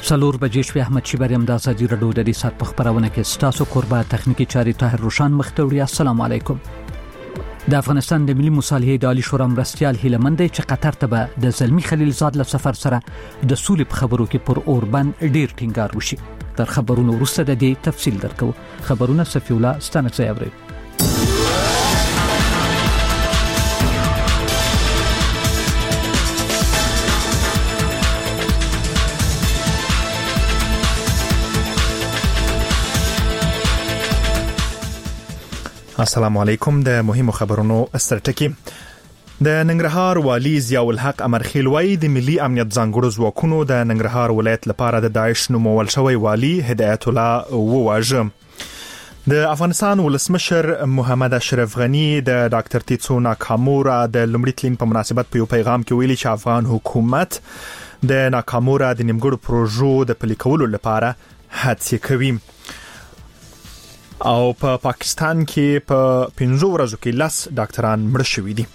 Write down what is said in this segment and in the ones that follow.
څلور بجې شوې. احمد شیبریم د ازادي راډیو د سات په خبرونه کې ستاسو قربا تخنیکی چاري طاهر روشان مختوړي. السلام علیکم. د افغانستان د ملي مصالحې د عالی شورا مرستيال هیلمند چې قطر ته به د زلمی خلیلزاد له سفر سره د سولې په خبرو کې پر اوربن ډیر ټینګار وشي. تر خبرونو وروسته د دې تفصیل درکو. خبرونه صفی الله ستانه اوري. السلام علیکم. د مهمو خبرونو سترټکی. د ننګرهار والی ضیاء الحق امرخیل وایي د ملي امنیت ځانګړو ځواکونو د ننګرهار ولایت لپاره د داعش نومول شوی والی هدایت الله وواژه. د افغانستان ولسمشر محمد اشرف غنی د ډاکټر تیتسو ناکامورا د لومړي تلین په مناسبت په یو پیغام کې ویلي چې افغان حکومت د ناکامورا د نیمګړو پروژو د پلي کولو لپاره هڅې کوي. او په پاکستان کې په 15 ورځو کې 10 ډاکټران مړ شوي دي.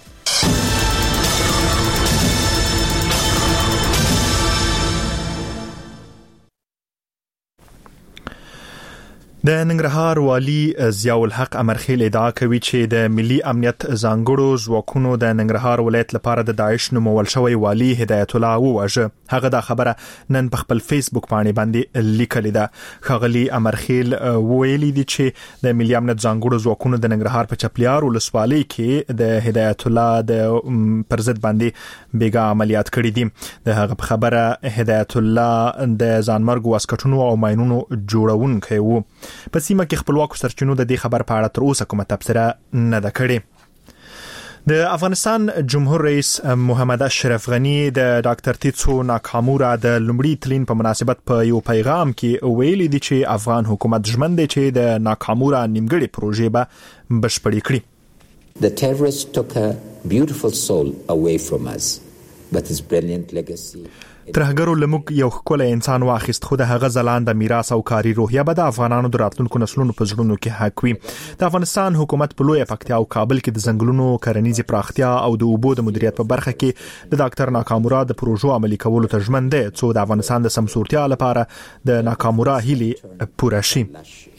د ننګرهار والی ضیاء الحق امرخیل ادعا کوي چې د ملي امنیت ځانګړو ځواکونو د ننګرهار ولایت لپاره د داعش نومول شوی والی هدایت الله وواژه. هغه دا خبره نن په خپل فیسبوک باندې لیکلې ده. خغلی امرخیل ویلي دي چې د ملي امنیت ځانګړو ځواکونو د ننګرهار په چپلیار ولسوالۍ کې د هدایت الله د پرزد باندې بیګا عملیات کړي دي. د هغه په خبره هدایت الله د ځانمرګ واسکټونو او ماينونو جوړونکی وو. په سیمه کې خپلواکو سرچینو د دې خبر په اړه تر اوسه کومه تبصره نه ده کړې. د افغانستان جمهور رئیس محمد اشرف غنی د ډاکټر تیتسو ناکامورا د لومړي تلین په مناسبت په یو پیغام کې ویلي دي چې افغان حکومت ژمن دی چې د ناکامورا نیمګړې پروژې به بشپړې کړي. The terrorists took a beautiful soul away from us, but his brilliant legacy. ترهګرو لموږ یو ښکلی انسان واخیست، خو د هغه ځلانده میراث او کاري روحیه به د افغانانو د راتلونکو نسلونو په زړونو کې حق وي. د افغانستان حکومت په لویه پکتیا او کابل کې د ځنګلونو کرنیزې پراختیا او د اوبو د مدیریت په برخه کې د ډاکټر ناکامورا د پروژو عملي کولو ته ژمن دی، څو د افغانستان د سمسورتیا لپاره د ناکامورا هیلې پوره شي.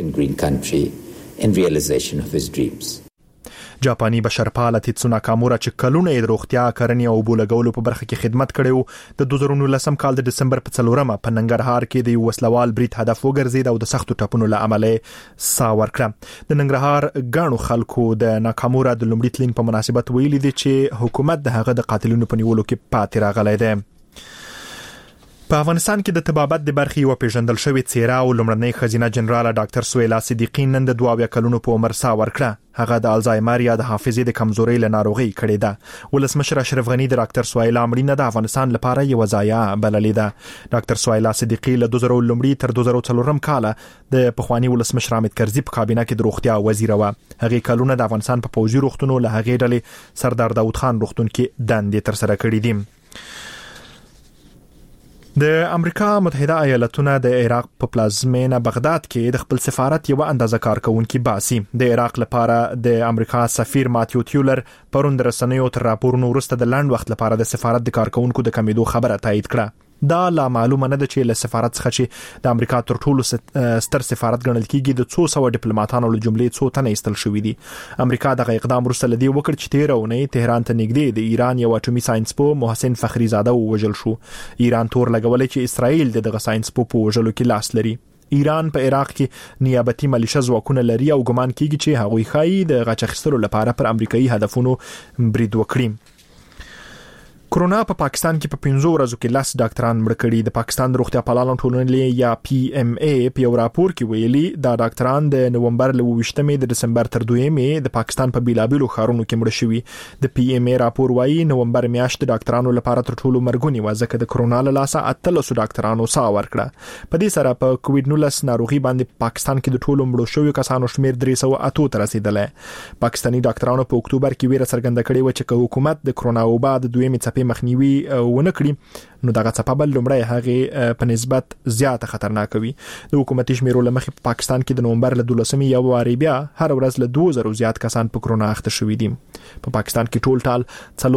جاپاني بشرپاله تیتسو ناکامورا چې کلونه د روغتیا کرنې او اوبو لګولو په برخه کې خدمت کړی و، د 2019 کال د دسمبر په 4 په ننګرهار کې د یو وسلوال برید هدف وګرځید او د سختو ټاپونو له امله سا ورکړه. د ننګرهار غاڼو خلکو د ناکامورا د لومړي تلین په مناسبت ویلي دي چې حکومت د هغه د قاتلینو په نیولو کې پاتې راغلی دی. په افغانستان کې د طبابت د برخې یو پیژندل شوی څیره او لومړنۍ خزینه جنرال ډاکټر سویلا صدیقی نن د 22 کلونو په عمر سا ورکړه. هغه د الزایمر یا د حافظې د کمزورۍ له ناروغۍ کړې ده. ولسمشر اشرف غنی د ډاکټر سویلا مړینه د افغانستان لپاره یو ضایعه بللې ده. ډاکټر سویلا صدیقی له 2000 لومړی تر 2004 کال د پخوانی ولسمشر حامد کرزي په کابینه کې د روغتیا وزیر و. هغه کلونه د افغانستان په پوځي روغتونو له هغه ډلې سردار داوود خان روغتون کې دندې تر سره کړې دي. د امریکا متحده ایالاتونه د عراق په پلازمینه بغداد کې د خپل سفارت یو اندازه کارکونکو باسي. د عراق لپاره د امریکا سفیر ماتیو تیولر پرون د رسنیو تر راپورونو وروسته د لاند وخت لپاره د سفارت د کارکونکو د کمیدو خبره تایید کړه. دا لا معلومه نه ده چې له سفارت څخه چې د امریکا تر ټولو ستر سفارت ګڼل کیږي د 200 ډیپلوماټانو له جملې څو تنه ایستل شوې دي. امریکا دغه اقدام وروسته لدی وکړ چې 13 اونۍ تهران ته نږدې د ایران یو اټومي ساينسپو محسن فخریزاده وژل شو. ایران تور لګولې چې اسرائیل دغه ساينسپو په وژلو کې لاس لري. ایران په عراق کې نیابتي ملیشه ځواکونه لري او ګمان کیږي چې هغوی خای د غچ اخیستلو لپاره پر امریکایي هدفونو برید وکړي. کرونا په پاکستان کې په 15 ورځو کې 10 ډاکټران مړ کړي. د پاکستان د روغتیا پالانو ټولنې یا PMA په یو راپور کې ویلي دا ډاکټران د نومبر له 28 د دسمبر تر 2 د پاکستان په بیلابیلو ښارونو کې مړ شوي. د PMA راپور وايي نومبر میاشت د ډاکټرانو لپاره تر ټولو مرګونی و، ځکه د کرونا له لاسه 13 ډاکټرانو سا ورکړه. په دې سره په کووډ-19 ناروغي باندې پاکستان کې د ټولو مړو شویو کسانو شمیر 308 ته رسیدلی. پاکستاني ډاکټرانو په اکتوبر کې ویره څرګنده کړې و چې حکومت د کرونا وبا د دویمې څپې مخنیوي ونه کړی نو دغه څپه بل لومړی هغه په نسبت زیاته خطرناک وي. د حکومتي شمیرو لمخې په پاکستان کې د نومبر له 12 یو واری بیا هر ورځ له 2000 زیات کسان په کرونا اخته شوي دي. په پاکستان کې ټول ټال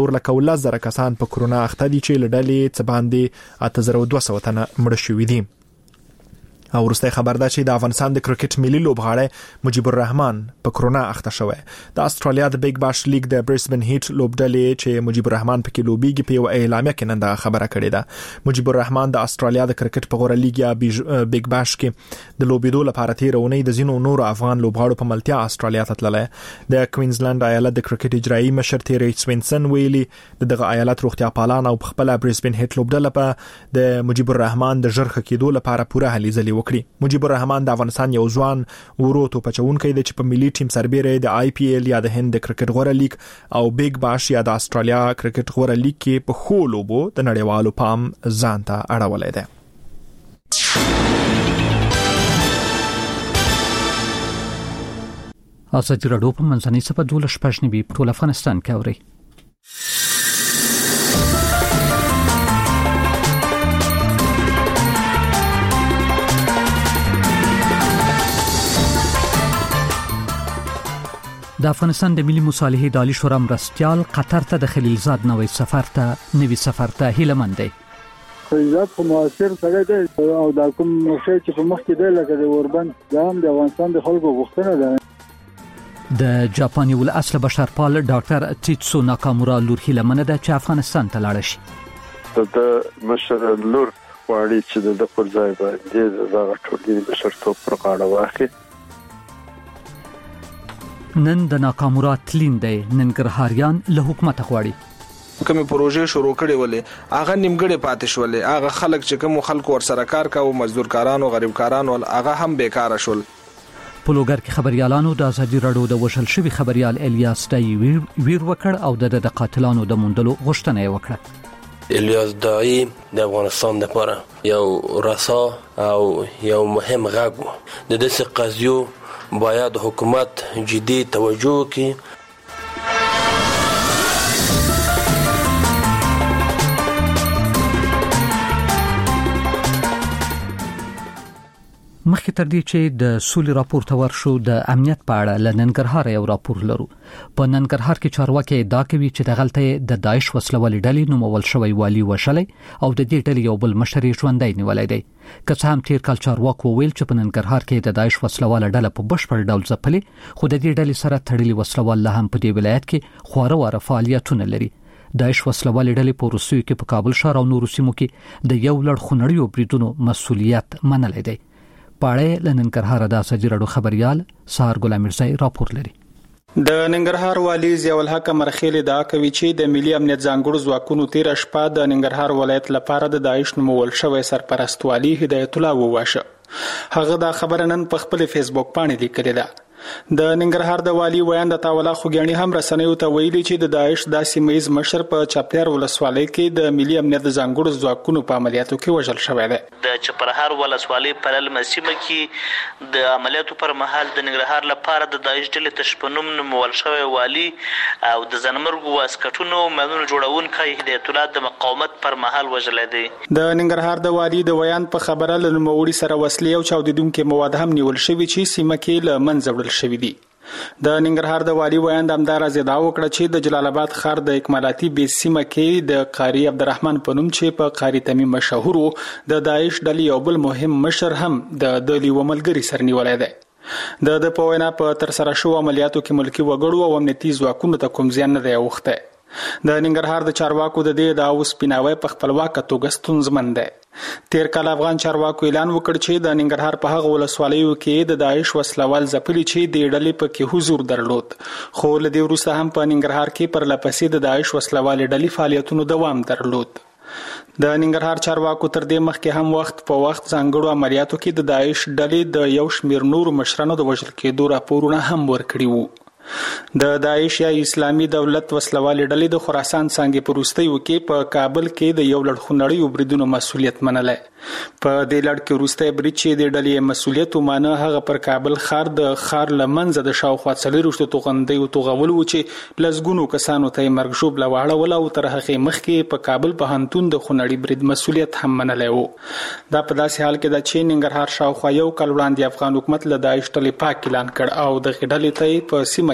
4,10,000 کسان په کرونا اخته دي چې لډلې څه باندې 8200 تنه مړ شوي دي. او ورسته خبر ده چې د افغانستان د کرکټ ملي لوبغاړی مجيب الرحمن په کرونا اخته شوی. د استرالیا د بیگ باش لیگ د برسبن هیټ لوبډلې چې مجيب الرحمن پکې لوبيږي په یو اعلامیه کې نن دا خبره کړې ده. مجيب الرحمن د استرالیا د کرکټ په غوړه لیگ یا بیگ باش کې د لوبېدو لپاره تیرونی د زینو نور افغان لوبغاړو په ملتیا استرالیا ته تللی. د کوینزلند ایالت د کرکټ اجرایی مشر تیری سوینسن ویلي دغه ایالت روغتیا پالان او خپل برسبن هیټ لوبډله په د مجيب الرحمن د ژر کېدو لپاره پوره هلې ځلې وکړي. مجيب الرحمن د افغانستان یو ځوان ورو توپچونکی دی چې په ملي ټیم سربېره د آی پی ایل یا د هند د کرکټ غوړه لیگ او بیگ باش یا د استرالیا کرکټ غوړه لیگ کې په خو لوبو د نړیوالو پام ځان ته اړولې ده. ازادي راډیو په منځنۍ صفحه 12 په ټول افغانستان کې اوري. د افغانستان د ملي مصالحې د عالی شورا مرستیال قطر ته د خلیلزاد نوې سفر ته هیلمن دی. خلیلزاد په موثر سره دی او د کوم شی چې په مخ کې دی لکه د اوربند د افغانستان د خلکو غوښتنه ده. د جاپاني ول اصل بشرپال ډاکټر تیتسو ناکامورا لور هیلمن ده چې افغانستان ته لاړ شي. د مشر لور واړي چې د پر ځای باندې د ټولنې بشرتوب پر غاړه واخلي. نن د ناکامورا تلین دی ننګرهاریان له حکومت غواړي کومه پروژې شروع کړې ولې هغه نیمګړې پاتې شولې هغه خلک چې کوم خلکو ور سره کار کاوه مزدورکارانو غریبکارانو هغه هم بیکاره شول. په لوګر کې خبريالانو د ازادي راډیو د وشل شوی خبريال الیاس دای ویر وکړ او د قاتلانو د موندلو غوښتنه یې وکړه. الیاس دای د افغانستان لپاره یو رسا او یو مهم غږ د دې قضیو باید حکومت جدي توجه وکړي. مخکې تر دې چې د سولې راپور ته ورشو د امنیت په اړه لننګرهار یو راپور لرو. په ننګرهار کې چارواکي ادعا کوي چې د غلطۍ د داعش وسلوالې ډلې نومول شوی والی وشلې او د دې ډلې یو بل مشر ژوندۍ نیولې دی. که څه هم تیر کال چارواکو ویل چې په ننګرهار کې د داعش وسلواله ډله په بشپړ ډول ځپلې خو د دې ډلې سره تړلي وسلوال له هم په دې ولایت کې خواره واره فعالیتونه لري. داعش وسلوالې ډلې په روسیې کې په کابل ښار او نورو سیمو کې د یو لړ خونړیو بریدونو مسؤلیت منلې دی. پاړې لننګرهار د ازادي راډیو خبريال سار ګلام مرزای راپور لري. د ننګرهار والی ضیاء الحق مرخیل دا کوي چې د ملي امنیت ځانګړو ځواکونو تیر شپه د ننګرهار ولایت لپاره د داعش نومول شوی سرپرست والی هدایت الله وواشه. هغه دا خبره نن په خپل فیسبوک باندې لیکلې ده. د ننګرهار د والی ویان د تاولا خوګیانی هم رسنیو ته ویلي چې د داعش د سیمایز مشر په چاپیار ولسوالۍ کې د ملي امنیت ځانګړو ځواکونو په عملیاتو کې وژل شوی دی. د چپرهار ولسوالۍ په لمسیمه کې د عملیاتو پر مهال د ننګرهار لپاره د داعش ډلې تشبنوم نومول شوی والی او د زنمرګو واسکټونو مانونو جوړونکي هدایت الله د مقاومت پر مهال وژل دی. د ننګرهار د والی د ویان په خبره له نوموړي سره وسلې او چاودیدونکو مواد هم نیول شوی چې سیمه کې له منځ شوی دی. د ننګرهار د والی ویان د امدار ازدا وکړه چې د جلال آباد ښار د اکمالاتي بیسیمه کې د قاری عبدالرحمن پنوم چې په قاری تمیم مشهور د داعش ډلې یو بل مهم مشر هم د دلی وملګری سر نیولای دی. د پوینا په تر سره شو عملیاتو کې ملکی وګړو او امنیتي ځواکونو ته کوم ځان نه دی اوخته. د ننګرهار د چارواکو د دې د اوس پیناوي په خپلواکه توګه ستونزمن دی. تیر کال افغان چارواکو اعلان وکړ چې د ننګرهار په هغه ولسوالیو کې د داعش وسلوال ځپلي چې د ډلې په کې حضور درلود خو له دې وروسته هم په ننګرهار کې پر لپسې د داعش وسلوال ډلې فعالیتونو دوام درلود. د ننګرهار چارواکو تر دې مخکې هم وخت په وخت ځانګړو عملیاتو کې د داعش ډلې د یو شمیر نور مشرانو د وژل کېدو راپورونه هم ورکړي وو. د داعش یا اسلامي دولت وسلوال ډلې د خراسان څنګه په روستیو کې په کابل کې د یو لړ خونړیو بریدونو مسؤلیت منلای. په دې لړ کې روستي برید چې د ډلې مسؤلیت ومانه هغه پر کابل ښار د ښار لمنځه د شاوخوا 40 توغندۍ او توغول و چې لزګونو کسانو ته مرګ شوب لواړه ولا او تر هغه مخکې په کابل په هنتون د خونړی برید مسؤلیت هم منلای وو. دا په داسې حال کې د چین ننګرهار شاوخوا یو کال وړاندې افغان حکومت له داعش ډلې پاک اعلان کړ او د غډلې ته په سیمه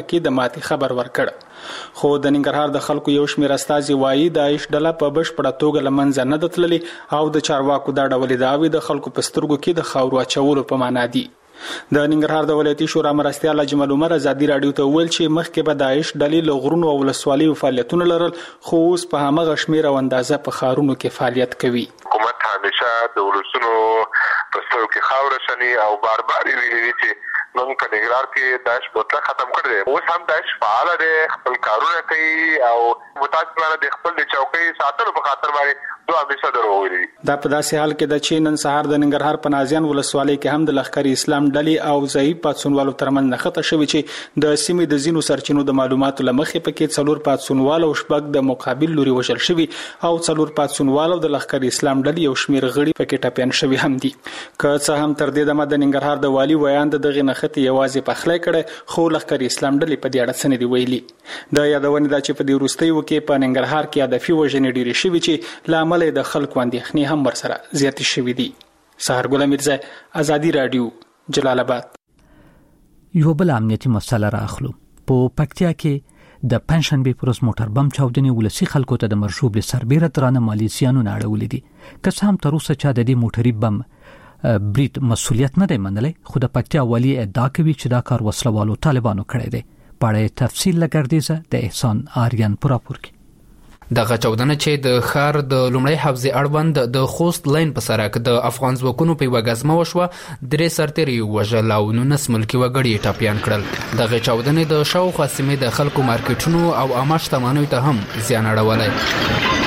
کې د ماتي خبر ورکړ خو د ننګرهار د خلکو یو شمېر استازي وایي داعش ډله په بشپړه توګه له منځه نه ده تللې او د چارواکو دا ډول دعوې د خلکو په سترګو کې د خاورو اچولو په معنا دي د ننګرهار د ولایتي شورا مرستیال اجمل عمر ازادي رادیو ته ویل چې مخکې به داعش ډلې له غرونو او ولسوالیو فعالیتونه لرل خو اوس په همغه شمېر او اندازه په ښارونو کې فعالیت کوي. حکومت همیشه د ولسونو په سترګو کې خاوره شني او بار بار ویلي چې موږ په ننګرهار کې داعش مطلق ختم کړی دی. اوس هم داعش فعال دی، خپل کارونه کوي او متاسفانه د خپل د چوکۍ ساتلو په خاطر باندې دوه همیشه دروغلي. دا په داسې حال کې د چې نن سهار د ننګرهار په نازیان ولسوالۍ کې هم د لښکر اسلام ډلې او ضعیف پاتسونوالو ترمنځ نښته شوې چې د سیمې د ځینو سرچینو د معلوماتو لمخې پکې 4 پاتسونوال او شپږ د مقابل لوري وژل شوي او 4 پاتسونوال او د لښکر اسلام ډلې یو شمېر غړي پکې ټپیان شوي هم دي. که څه هم تر دې دمه د ننګرهار د والي ویان دغه نښتې یوازې پخلی کړی خو لښکر اسلام ډلې په دې اړه څه نه دي ویلي. د یادونې دا چې په دې وروستیو کې په ننګرهار کې هدفي وژنې ډېرې شوي چې له امله د خلکو اندېښنې هم ورسره زیاتې شوي دي. سهار ګل میرزا، ازادي رادیو، جلال آباد. یو بل امنیتي مسله راخلو. په پکتیا کې د پنځشنبه پر ورځ موټر بم چاودنې ولسی خلکو ته د مرشوب له سربېره درانه مالی زیانونه اړولې دي. که څه هم تر اوسه چا د دې موټري بم برید مسؤلیت نه دی منلی، خو د پکتیا والی ادعا کوي چې دا کار وسلوالو طالبانو کړی دی. پړې تفصیل لګردیزه د احسان آریان پوراپور کې. دغه چاودنه چې د ښار د لومړی حوزې اړوند د خوست لاین په سړک د افغان ځواکونو په یوه ګزمه وشوه، 3 سرتېري وژل او 19 ملکي وګړي ټپیان کړل. دغه چاودنې د شاوخوا سیمې د خلکو مارکیټونو او عامه شتمنیو ته هم زیان اړولی.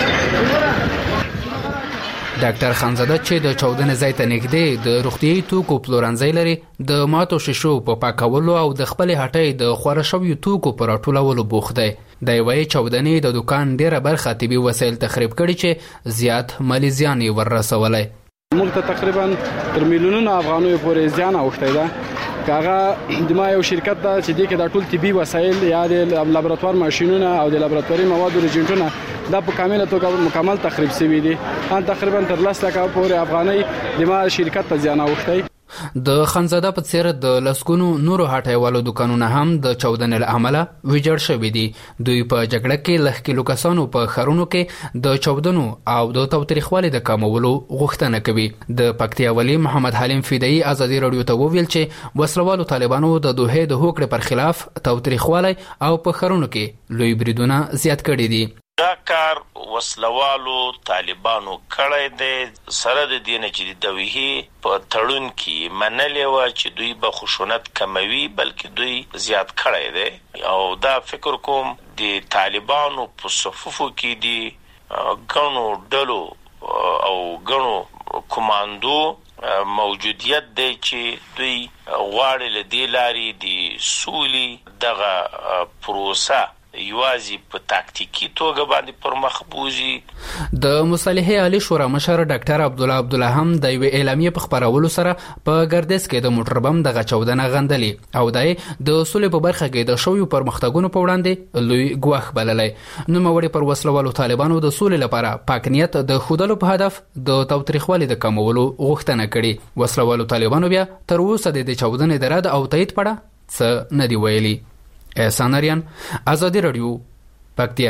ډاکټر خانزاده چې د چاودنې ځای ته نږدې د روغتیايي توکو پلورنځی لري، د ماتو شیشو په پاکولو او د خپلې هټۍ د خواره شویو توکو په راټولولو بوخت دی. د یوې چاودنې د دکان ډیره برخه طبي وسایل تخریب کړي چې زیات مالی زیان یې ورسولی. موږ ته تقریبا تر میلیونونو افغانیو پورې زیان اوښتی ده. هغه د ما یو شرکت ده چې دې کې د ټول طبي وسایل یا د لابراتوار ماشینونه او د لابراتواري موادو رجنټونه دا په کامله توګه مکمل تخریب شوي دي. ان تقریبا تر 10 لکه پورې افغانۍ د ما شرکت ته زیان اوښتی. د خانزاده په څیر د لسګونو نورو هټیوالو دکانونه هم د چاودنې له امله ویجاړ شوي دي. دوی په جګړه کې لږ کیلو کسانو په ښارونو کې د چاودنو او د تاوتریخوالي د کمولو غوښتنه کوي. د پکتیا والی محمد حلیم فدایی ازادي رادیو ته وویل چې وسلوالو طالبانو د دوحې د هوکړې پر خلاف تاوتریخوالی او په ښارونو کې لوی بریدونه زیات کړي دي. دا کار وسلوالو طالبانو کړی دی سره د دې نه چې د دوحې په تړون کې منلې وه چې دوی به خشونت کموي، بلکې دوی زیات کړی دی. او دا فکر کوم د طالبانو په صفوفو کې د ګڼو ډلو او ګڼو کماندو موجودیت دی چې دوی غواړي له دې لارې د سولې دغه پروسه یوازې په تاکتیکی توګه باندې پر مخ بوزي. د مصالحې عالی شورا مشر ډاکټر عبدالله هم د یوې اعلامیې په خپرولو سره په ګردیز کې د موټر بم دغه چاودنه غندلي او د سولې په برخه کې د شویو پرمختګونو په وړاندې لوی ګواښ بللی. نوموړي پر وسلوالو طالبانو د سولې لپاره پاک نیت د ښودلو په هدف د تاوتریخوالي د کمولو غوښتنه کړې. وسلوالو طالبانو بیا تر اوسه د چاودنې د رد او تایید په اړه څه نه دي ویلي. احسان آریان، ازادي رادیو، پکتیا.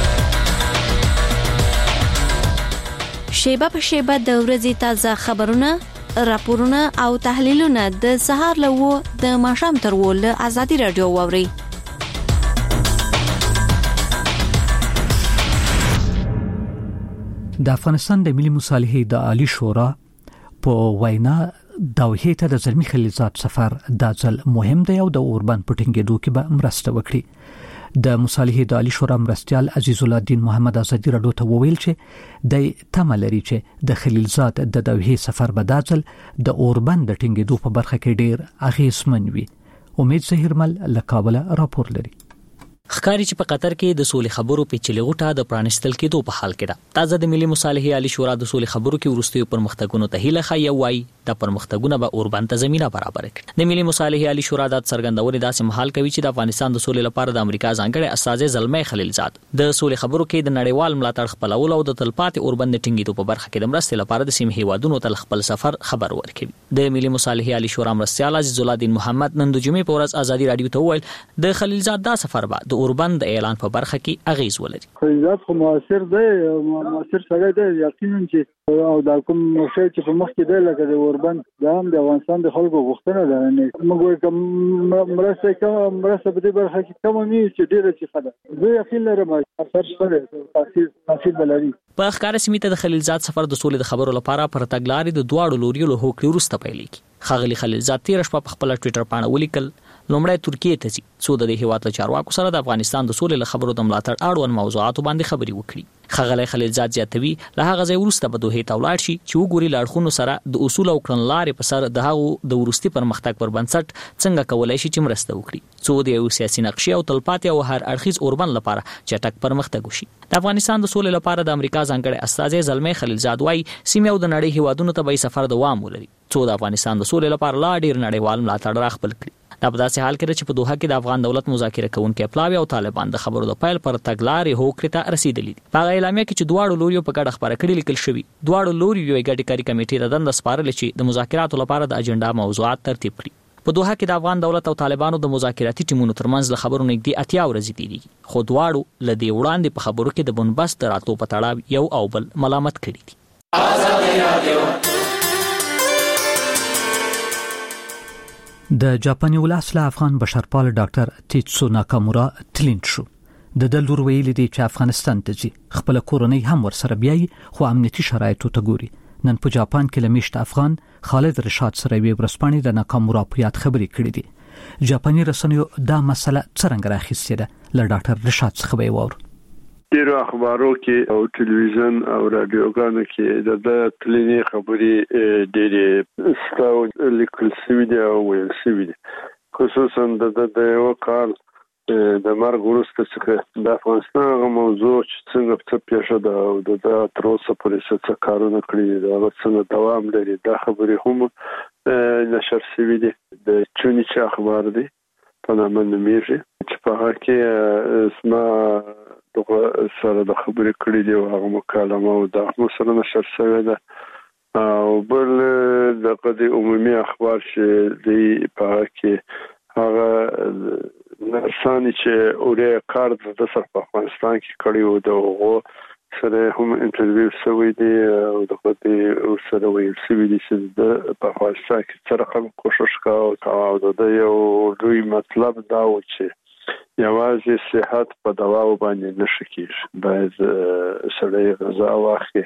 شیبه په شیبه د ورځې تازه خبرونه، راپورونه او تحلیلونه د سهار له 9 د ماښام تر 10 له ازادي رادیو واوري. د افغانستان د ملي مصالحې د عالی شورا په وینا دوحې ته د زلمی خلیلزاد سفر د ځل مهم دی او د اوربند پټینګېدو کې به مرسته وکړي. د مصالحې د عالی شورا مرستیال عزیز الله الدین محمد ازادي رادیو ته وویل چې د تمه لري چې د خلیلزاد د دوحې سفر به د ځل د اوربند د ټینګېدو په برخه کې ډیر اغیزمن وي. امید زهیرمل له کابل راپور لري. ښکاری چې په قطر کې د سولې خبرو په چلي غوټه د پرانستل کېدو په حال کې ده. تازه د ملي مصالحې عالی شورا د سولې خبرو کې ورستیو پرمختګونو ته هیله ښیي وایي د پرمختګونو به اوربند ته زمينه برابر کړي. د ملي مصالحې عالی شورا د څرګندونې داسې محل کوي چې د افغانستان د سولې لپاره د امریکا ځانګړي استاذ زلمي خلیلزاد د سولې خبرو کې د نړیوال ملاتړ خپلولو او د تلپاتې اوربند ټینګېدو په برخه کې د مرستې لپاره د سیمې هیوادونو ته خپل سفر خبر ورکړي. د ملي مصالحې عالی شورا مرستيال عزیز الله الدین محمد نن د جمعې په ورځ ازادي رادیو ته وویل د خلیلزاد دا سفر به د اوربند اعلان په برخه کې اغیز ولري. خلیلزاد خو موثر سره دی یقینا چې او دا کوم شی چې په مخ کې دی لکه د اوربند دا هم د افغانستان د خلکو غوښتنه ده. موږ کوم مرسته په دې برخه کې کوم نه چې ډیره چې خده زه یقین لرم اثر سره تاثیر بلري. په ښکار سیمه د خلیلزاد سفر د سولې د خبرو لپاره پر تګلارې د دواړو لوريو له هوکړې وروسته پیلېږي. خاغلی خلیلزاد تیر شپه په خپل ټوئیټر باندې ولیکل لومړی ترکیه ته ځي څو د هیواد له چارواکو سره د افغانستان د سولې له خبرو د ملاتړ اړوند موضوعاتو باندې خبري وکړي. خاغلی خلیلزاد زیاتوي له هغه ځای وروسته به دوه ته ولاړ شي چې وګوري لاړخونو سره د اصول او کړنلارې په سر د هغه د ورستي پرمختګ پر بنسټ څنګه کولای شي چې مرسته وکړي څو د یو سیاسي نقشې او تلپاتې او هر اړخیز اوربند لپاره چټک پرمختګ وشي. د افغانستان د سولې لپاره د امریکا ځانګړي استاذ زلمي خلیلزاد وايي سیمه او د نړۍ هیوادونو ته به سفر دوام ولري څو د افغانستان د سولې لپاره لا ډیر نړیوال ملاتړ راخپل کړي. دا په داسې حال کې چې په دوحه کې د افغان دولت مذاکره کوونکي پلاوی او طالبان د خبرو د پایل پر تګلارې هوکړې ته رسیدلي دي. په اعلامیه کې چې دواړو لوريو په ګډه خبره کړې لیکل شوی دواړو لوريو یو ګډي کاری کمیټې د دند سپارل چې د مذاکراتو لپاره د اجنډا موضوعات ترتیب کړي. په دوحه کې د افغان دولت او طالبانو د مذاکراتي ټیمونو ترمنځ له خبرو نږدې 80 ورځې تیریږي خو دواړو لدی وړاندې په خبرو کې د بنبست راتلو په تړاو یو او بل ملامت کړي دي. د جاپاني ولسله افغان بشرپال ډاکټر تیتسو ناکامورا تلینټ شو. د لور ویلي دی چې افغانستان ته ځي خپل کورنۍ هم ورسره بیاي خو امنیتي شرایطو ته ګوري. نن په جاپان کې لمیشت افغان خالد رشاد سره وی ورسپانې د ناکامورا په یاد خبرې کړې دي. جاپاني رسنیو دا مسله څنګه راخیستې ده له ډاکټر رشاد څخه به وور. ډیرو اخبارو کې او ټلویزیون او رادیوګانو کې د تلینی خبرې ډېرې ستاو لیکل شوي دي او ویل شوي دي خصوصا د یو کال د مرګ وروسته څخه د افغانستان هغه موضوع چې څنګه څه پیښه ده او د تر اوسه پورې څه کارونه کړي دي هغه څنګه دوام لري دا خبرې هم نشر شوي دي. د چونیچ اخبار دي په نامه نومیږي چې په هغه کې اسما دغه سره د خبرې کړې دي او هغه مکالمه او د هم سره نشر شوی ده او بل د عمومي اخبار چې دی په کې هغه نرسانی چې اورې کار د سر په افغانستان کې کړی و دغه سره هم انټرویو شوی دی او دغه سره ویل شوی دی چې د په افغانستان کې سره کوم کوشش کاوه او د یو لوی مطلب دا و چې یوازې صحت په دوا باندې نشي کېږي باید سړی غذا واخلي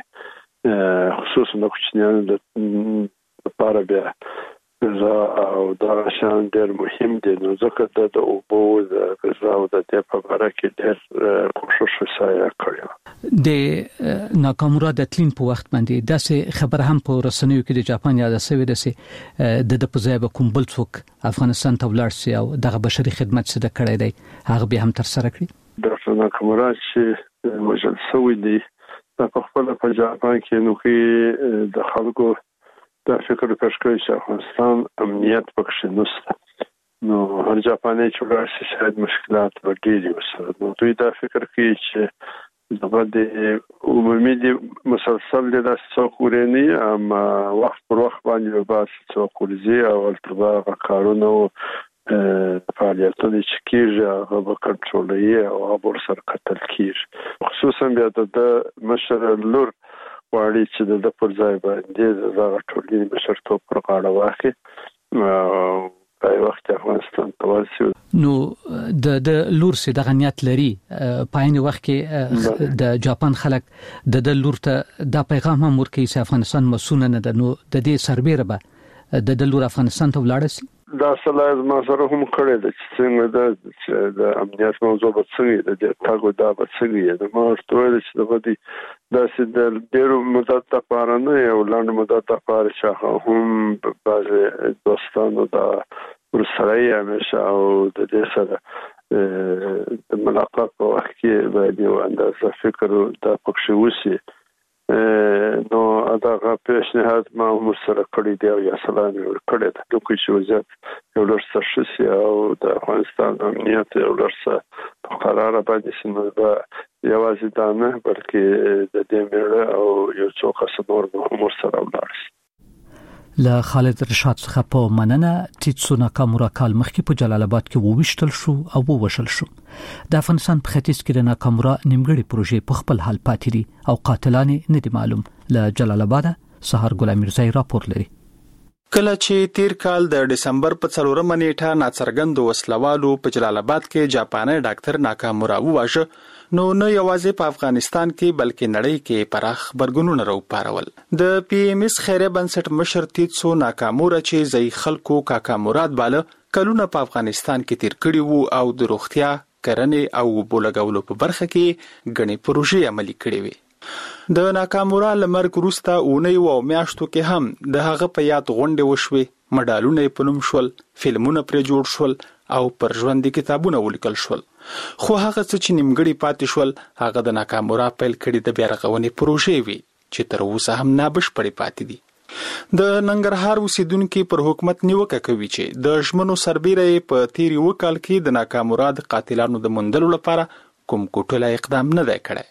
خصوصا د کوچنیانو لپاره بیا غذا او دا شان ډېر مهم دي نو ځکه د اوبو د غذا او د دې په اړه کې ډېر کوشش وسایه کړی. د ناکامورا د تلین په وخت باندې داسې خبره هم په رسنیو کې د جاپان یاد شوی ده د په ځای به کوم بل څوک افغانستان ته ولاړ شي او دغه بشري خدمت څه د کړی دی هغه به هم تر سره کړی. د ناکامورا چې وجل شوی دی په خپل په جاپان کې نو کې د خلکو دا فکر پېښ چې افغانستان امنیت پکې نشته نو هر جاپاني چې ورسې شاید مشکلات ورګيري وسره نو دوی دا فکر کوي چې دغه د عمومي دي مسلسل د څوکورني اما وخت پر وخت باندې بس څوکورزي او التبا کارونه فعالیتونه چې کیږي هغه به کنټرولوي او هغه سره قتل کیږي خصوصا بیا د مشر لور واړي چې د پر ځای باندې زغه ټولګي بشرتوب پر غاړه واخلي په وخت افغانستان تواسي نو د لور سي د غنیت لري پاین وخت کې د جاپان خلک د لور ته د پیغام هم ورکړي چې افغانستان مسونه نه ده نو د دې سربېره به د لور افغانستان ته ولاړ شي. دا سلام ما سره هم کړی د څنګه د امنیت موضوع په څنګه د تاګو دا په څنګه د ما ټول چې د غدي د ډیرو مدت لپاره نه یو لاندې مدت لپاره چې هم بعض دوستانو دا ورسره یې همیشه او د دې سره د ملاقات په وخت کې باید یو اندازه فکر دا پکې وسی نو دا پیشنهاد ما سره کړی دی او یا سلام ورکړی دی دوی چې وزارت یو لړ سرشي او د افغانستان امنیت یو لړ په قرار باندې سیمه یوازې دا نه بلکې د دې مېړه او یو څو کسانور هم سره ولاړ له خالد رشاد څخه په مننه تیتسو ناکامورا کال مخکې په جلال آباد کې وویشتل شو او ووژل شو د افغانستان په ختیځ کې د ناکامورا نیمګړې پروژې په خپل حال پاتې دي او قاتلان نه دي معلوم له جلال آباد سحر ګل میرزای راپور لري کله چې تیر کال د دسمبر په 4 نیټه ناڅرګند وسلوالو په جلال آباد کې جاپاني ډاکټر ناکامورا وواژه نو نه یوازې په افغانستان کې بلکې نړۍ کې پراخ خبرګونونه راوپارول د پی ام اس خیریه بنسټ مشر تیتسو ناکامورا چې زئی خلکو کاکا مراد باله کلونه په افغانستان کې تیر کړي وو او د روغتیا کرنې او بولګولو په برخه کې غني پروژې عملي کړې وي د ناکامورا لمرګ روستا اونۍ او میاشتو کې هم د هغه په یاد غونډه وشوي مډالونه په نوم شول فلمونه پر جوړ شول او پر ژوند کتابونه ولیکل شول خو هغه څه چې نیمګړی پاتې شول هغه د ناکامورا پیل کړي د بیا رغونې پروژې وي چې تر اوسه هم نابشپړې پاتې دي د ننګرهار اوسیدونکو پر حکومت نیوکه کوي چې د ژمنو سربېره په تیر وکال کې د ناکامورا د قاتلانو د موندلو لپاره کوم کوټله اقدام نه دی کړی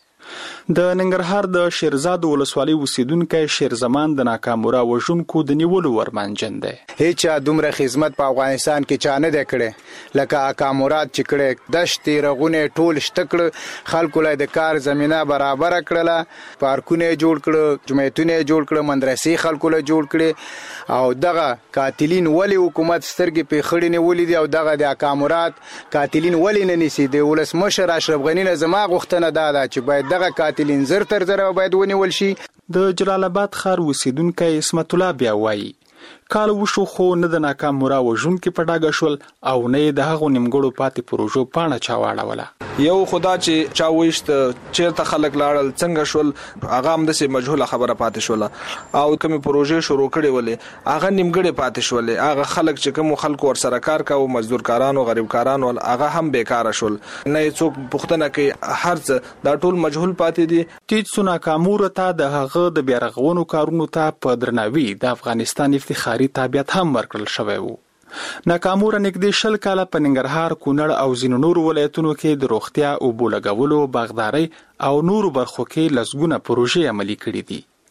د ننګرهار د شیرزاد ولسوالۍ اوسیدونکو شیرزمان د ناکامورا وژونکو د نیولو ورمانجن دی هیڅ دومره خدمت په افغانستان کې چانه دی کړي لکه اکامورات چې کړي دشتي رغونه ټول شتکړه خلکو له د کار زمينه برابر کړله پارکونه جوړ کړه جمعیتونه جوړ کړه مدرسې خلکو له جوړ کړي او دغه قاتلین ولی حکومت سترګې په خړې نه ولې او دغه د اکامورات قاتلین ولی نه نسی دی ولس مشر اشرف غنی نه زما غوښتنه ده چې باید دغه قاتلین زر تر زر باید ونیول شي د جلال آباد ښار اوسیدونکو اسمت الله بیا وایي کال وشو خو نه د ناکامورا وژونکو په ډاګه شول او نه د هغو نیمګړو پاتې پروژو پاڼه چاواړوله یو خدا چې چا وښت چیرته خلک لاړل څنګه شول هغه هم د سه مجهوله خبره پاتې شول او کوم پروژې شروع کړي ولې هغه نیمګړې پاتې شول هغه خلک چې کوم خلکو ور سره کار کاوه مزدور کارانو غریب کارانو هغه هم بیکاره شول نه څوک پښتنه کې هرڅ دا ټول مجهول پاتې دي تیتسو ناکامورا ته د هغه د بیا رغونو کارونو ته په درناوي د افغانستان افتخاري تابعیت هم ورکړل شوی وو ناکامورا نږدې 20 کاله په ننګرهار کونړ او ځینو نورو ولایتونو کې د روغتیا او بولګولو باغداري او نورو برخو کې لسګونه پروژې عملي کړې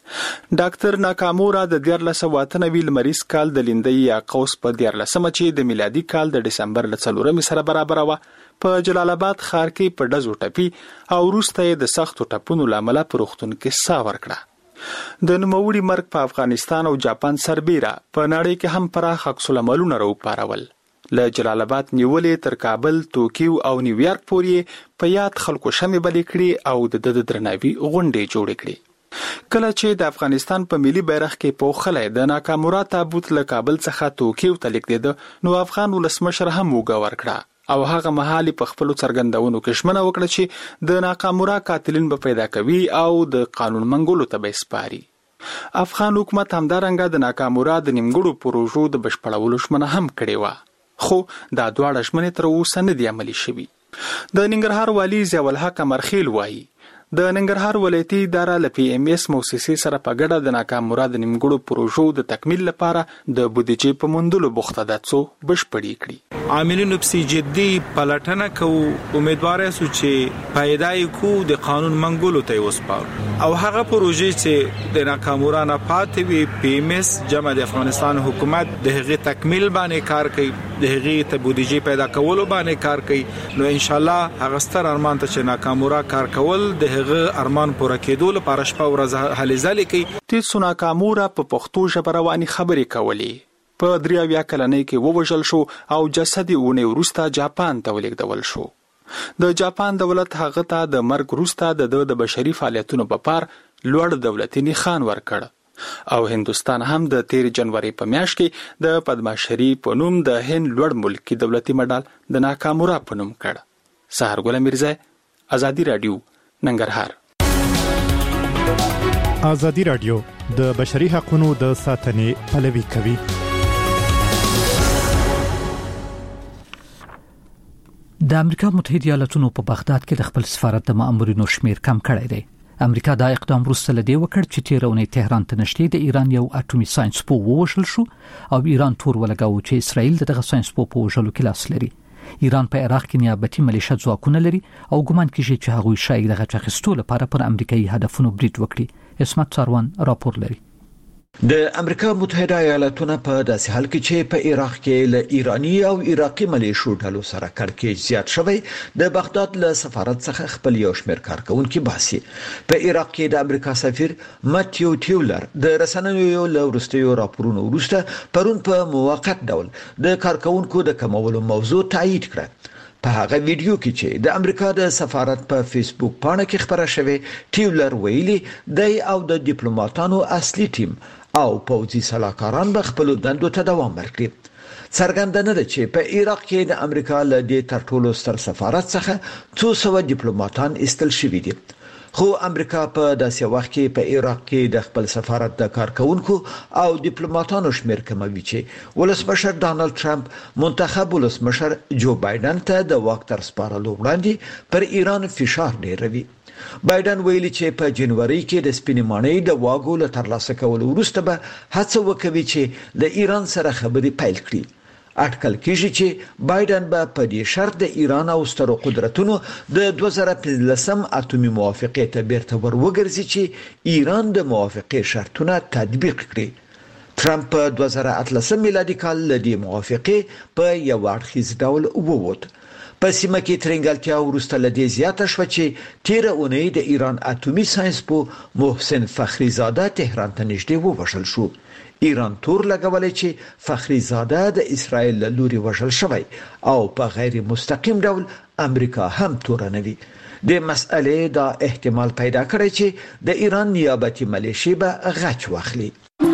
دي ډاکټر ناکامورا د 1498 لمریز کال د لیندۍ یا قوس په 14 چې د میلادي کال د دسمبر ل 4 سره برابر و په جلال آباد ښار کې په ډزو ټپي او وروسته د سختو ټپونو لامل پروختون کې سا ورکړه د نوموړي مرګ په افغانستان او جاپان سربېره په نړۍ کې هم پراخ عکس العملونه راوپارول له جلال آباد نیولې تر کابل توکیو او نیویارک پورې په یاد خلکو شمې بلې کړي او د درناوي غونډې جوړې کړي کله چې د افغانستان په ملي بیرغ کې پوښلې د ناکامورا تابوت له کابل څخه توکیو ته لیکده نو افغان ولسمشر هم وګور کړه او هغه مهالي په خپل څرګندونو کې شمنه وکړه چې د ناکامورا قاتلین به پیدا کوي او د قانون منګولو ته به سپاري افغان حکومت همدارنګه د ناکامورا د نیمګړو پروژو د بشپړولو شمنه هم کړې و خو دا دواړه شمنې تر اوسه نه دي عملي شوي د ننګرهار والی ضیاء الحق مرخیل وایي د ننګرهار ولایتي اداره ل پی ام اس موسسې سره په ګډه د ناکامورا د نیمګړو پروژو د تکمیل لپاره د بودیجې په موندلو بوخته ده څو بشپړې کړي عاملینو په جدي پلټنه کوو امیدوار یو چې پیدای کو د قانون منګولو ته وسپارو او هغه پروژې چې د ناکامورا نه پاتې وي پی ام اس جمع د افغانستان حکومت د هغه تکمیل باندې کار کوي د هغه ته بودیجې پیدا کولو باندې کار کوي نو ان شاء الله هغه ستر ارمان ته چې ناکامورا کار کول د هغه ارمان پوره کېدو لپاره شپه ورځ هلې ځلې کوي تیتسو ناکامورا په پښتو ژبه رواني خبرې کولې په 3 کلنۍ کې ووژل شو او جسد یې ونې وروسته جاپان ته ولېږدول شو د جاپان دولت هغه ته د مرګ وروسته د بشري فعالیتونو په پار لوړ دولتي نښان ورکړ او هندستان هم د 13 جنوري په میاشت کې د پدماشري په نوم د هند لوړ ملکی دولتي مډال د ناکامورا په نوم کړ سحر ګل میرزای ازادي رادیو ننګرهار ازادي رادیو د بشري حقوقو د ساتنې پلوي کوي د امریکا متحده ایالاتونو په بغداد کې د خپل سفارت د مامورینو شمیر کم کړی دی. امریکا دا اقدام وروسته لدی وکړ چې تیرونی تهران ته نشټي د ایران یو اټومي ساينسپو ووژل شو او ایران تور ولګاو چې اسرائیل دغه ساينسپو په وژلو کې لاس لري. ایران په عراق کې نیابتي ملیشیا ځواکونه لري او ګومان کیږي چې هغوی شایي دغه چاخستو لپاره پر امریکایي هدفونو برید وکړي. اسمت ساروان راپور لري. د امریکا متحده ایالاتونو په داسې حال کې چې په عراق کې له ایرانی او عراقي ملیشو ډلو سره کړکېچ زیات شوی، د بغداد له سفارت څخه خپل یو شمېر کارکونکو باسي. په عراق کې د امریکا سفیر ماتیو ټیولر د رسنیو له وروستیو راپورونو وروسته پرون په موقت ډول د کارکونکو د کمولو موضوع تایید کړه. په هغه ویډیو کې چې د امریکا د سفارت په فیسبوک پاڼه کې خبره شوې، ټیولر ویلي دی او د ډیپلوماټانو اصلي ټیم او پوځي سلاکاران به خپل دندو ته دوام ورکړي. څرګنده نه ده چې په عراق کې د امریکا له دې تر ټولو ستر سفارت څخه 200 ډیپلوماټان استل شوي دي. خو امریکا په داسې وخت کې په عراق کې د خپل سفارت د کارکونکو او ډیپلوماټانو شمیر کموي چې ولسمشر ډانلډ ټرمپ منتخب ولسمشر جو بایدن ته د واک تر سپارلو وړاندې پر ایران فشار ډیروي. بایدن ویلي چې په جنوري کې د سپینمانۍ د واګو له ترلاسه کولو وروسته به هڅه وکوي چې د ایران سره خبرې پیل کړي. اټکل کیږي چې بایدن به په دې شرط د ایران او سترو قدرتونو د 2015 اتومي موافقه ته بیرته وروګرځي چې ایران د موافقه شرطونه تطبیق کړي. ټرمپ په 2018 میلادي کال له دې موافقه په یو اړخیز ډول ووت. په سیمه کې ترنګلتیا وروسته لدې زیاته شو چې تیر اونۍ د ایران اټومي ساينسپو محسن فخریزاده تهران ته نږدې ووژل شو. ایران تور لګولې چې فخریزاده د اسرائیل له لوري وژل شوی او په غیر مستقیم ډول امریکا هم تورنوي. د مسئلې دا احتمال پیدا کړی چې د ایران نیابتي ملیشي به غچ واخلي.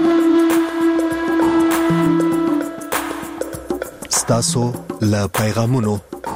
ستاسو له پیغامونو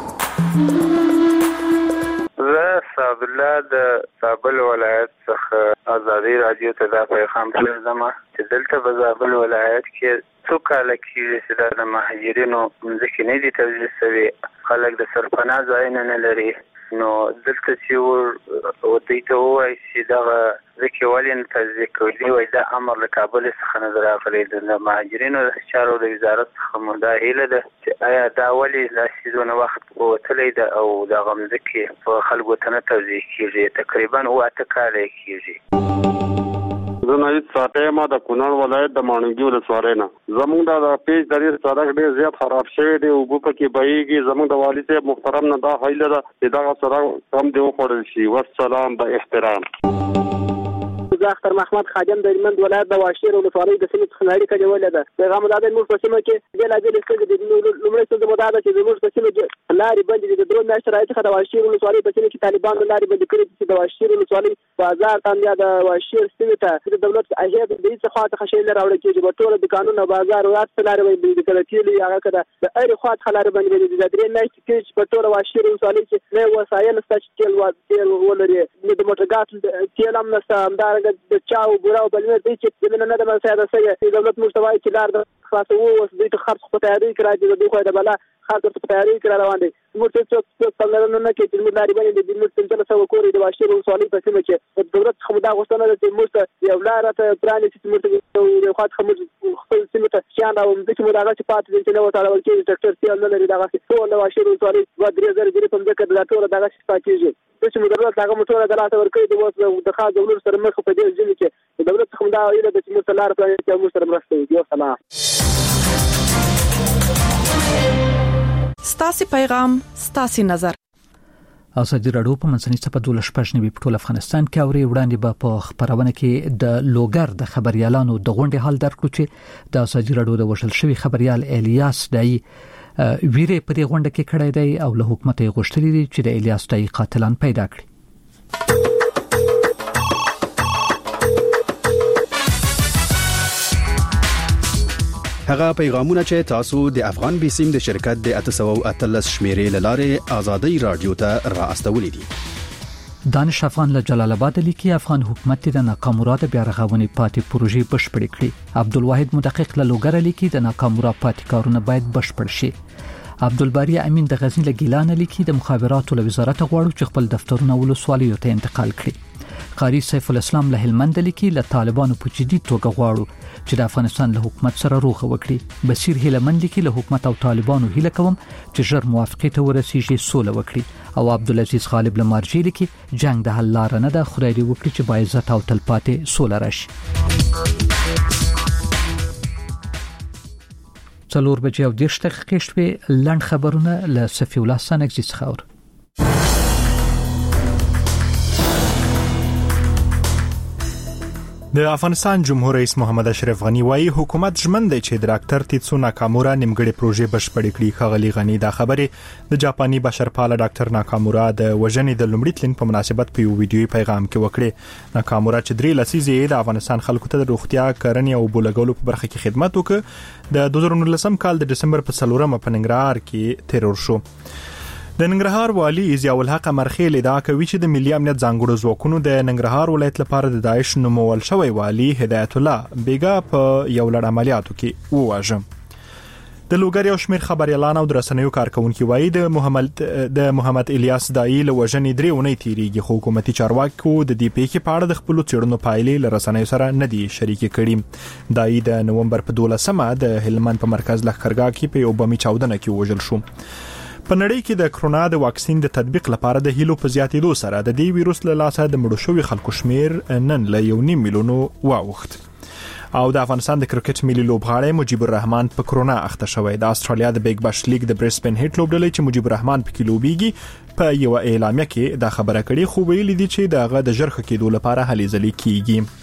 زه صاحب الله د کابل ولایت څخه ازادي رادیو ته دا پیغام لرم چې دلته په کابل ولایت کې څو کال کې چې د مهاجرینو ځکه نه دي توزیع شوی، خلک د سرپناه ځایونه نه لري، نو دلته چې ودی ته وایي چې دا ځکه ولین توزیع کوي وای دا امر له کابل څخه نه راغلی. د مهاجرینو چارو د وزارت څخه مداهله ده چې آیا دا ولې لا سیزونه وخت وتلې ده او دا غمځکه په خلکو ته نه توزیع کیږي، تقریبا 8 کال کیږي. زه نه هیڅ ما د کونړ ولایت د ماڼوګي ولسوالۍ نه زموږ د پیج درې سړک ډېر زیات خراب شوی دی، اوبه پکې بهیږي. زموږ د والي صاحب محترم نه دا هیله ده چې دغه سړک کم دی وخوړل شي. والسلام د احترام. زه اختر محمد خادم د هلمند ولایت د واشیر ولسوالۍ د سیمې څخه اړیکه نیولې ده. پیغام دا دی موږ په سیمه کې بېلابېلې ستونزې دي. لومړۍ ستونزه مو دا ده چې زموږ په سیمه کې لارې بندې دي. د درو میاشتو راهیسې څخه د واشیر ولسوالۍ په سیمه کې طالبانو لارې بندې کړې دي چې د واشیر ولسوالۍ بازار ته یا د واشیر سیمې ته د دولت هیات د هېڅ خوا څخه شی نه راوړل کېږي. په ټوله دوکانونه بازار او هر څه لارې بندې دي، که د تیلو یا هغه که د هرې خوا څخه لارې بندې دي. د درې میاشتې کېږي چې په ټوله واشیر ولسوالۍ کې نه وسایل شته چې تیل ولري، نه د موټر ګاز تیل هم نشته، همدارنګه د چاو بوره او بلنه دی چې زمینه نه ده منسیاده شوې. دولت موږ ته وایي چې لار د خلاصو اوس دوی ته خرڅ په تیاري کې راځي، د دوی خو د بلا خاطر په تیاري کې روان دي. موږ ته څوک څنګه نه کې چې موږ لارې باندې د موږ څنګه سره کورې د واشیر ولسوالۍ په سیمه کې دولت څخه دا غوښتنه ده چې موږ ته یو لار ته پرانې چې موږ ته یو خاطر موږ خپل سیمه ته شان او د چې موږ هغه چې پاتې دي چې نو تاړول کې ډاکټر سیال نه لري دغه ټول د واشیر ولسوالۍ و 3000 جری په ځکه د ټول دغه پاتېږي. چې موږ دولت هغه موټر غلاته ورکړي د واسه د خاص دولت سره مخ په دې ځینې کې دولت څخه دا ویل چې موږ لار پرانې چې موږ سره مرسته وکړي. سلام. ستاسو پیغام ستاسو نظر. ازادي راډیو په منځنۍ صفحه 12 په ټول افغانستان کې اوري وړاندې به په خبرونه کې د لوګر د خبريالانو د غونډې حال درکړو چې د ازادي راډیو د وشل شوی خبريال الیاس دای ویره په دې غونډه کې کړی دی او له حکومت یې غوښتلی دی چې د الیاس دای قاتلان پیدا کړي. هغه پیغامونه چې تاسو د افغان بیسیم د شرکت د 813 شمیرې لاره ازادي رادیو ته راستولې دي. دانش افغان له جلال آباد لیکي افغان حکومت د ناکامورات بیا رغونې پاتې پروژې بشپړې کړې. عبدالواحد مدقق له لوګر لیکي د ناکامورات پاتې کارونه باید بشپړ شي. عبدالباری امین د غزنی له ګیلان لیکي د مخابراتو له وزارت غواړو چې خپل دفترونه ولسوالیو ته انتقال کړي. قاری سیف الاسلام له هلمند لیکي له طالبانو په جدي توګه غواړو چې د افغانستان له حکومت سره روغه وکړي. بصیر هلمند لیکي له حکومت او طالبانو هیله کوم چې ژر موافقه ته ورسیږي سوله وکړي. او عبدالعزیز غالب له مارجی لیکي جنگ د حل لار نه ده، خدای دې وکړي چې با عزت او تلپاتې سوله راشي. 4:10 شپې لنډ خبرونه له صفی الله سنگزی څخه. د افغانستان جمهور رئیس محمد اشرف غنی وايي حکومت ژمن دی چې د ډاکټر تیتسو ناکامورا نیمګړې پروژې بشپړې کړي. خغلی غنی دا خبره د جاپاني بشرپاله ډاکټر ناکامورا د وژنې د لومړي تلین په مناسبت په یو ویډیوي پیغام کې وکړه. ناکامورا چې 3 لسیزې د افغانستان خلکو ته د روغتیا کرنې او بولګولو په برخه کې خدمت وکړ. د 2019 کال د دسمبر په 4 په ننګرهار کې تیرور شو. د ننګرهار والی ضیاء الحق مرخیل ادعا کوي چې د ملي امنیت ځانګړو ځواکونو د ننګرهار ولایت لپاره د داعش نومول شوی والی هدایت الله بیګا په یو لړ عملیاتو کې وواژه. د لوګر یو شمېر خبريالان او رسنیو کارکونکو وایي د محمد الیاس دای له وژنې 3 اونۍ تیریږي، خو حکومتي چارواکو د دې پیښې په اړه د خپل چړنو پایلې له رسنیو سره نه دي شریک کړي. دای د نومبر په 12مه د هلمند په مرکز لښکرګاه کې په یو بمي چاودنه کې وژل شو. په نړۍ کې د کرونا د واکسین د تطبیق لپاره د هیلو په زیاتېدو سره د دې ویروس له لاسه د مړو شوي خلکو شمیر نن له 1.5 میلیون واوښت. او د افغانستان د کرکټ ملي لوبغاړی مجيب الرحمن په کرونا اخته شوی. د استرالیا د بیگ باش لیګ د برسبن هیټ لوبډلې چې مجيب الرحمن پکې لوبيږي په یو اعلامیه کې دا خبره کړې، خو ویلي دي چې دغه د ژرخه کېدو لپاره هلې ځلې کیږي.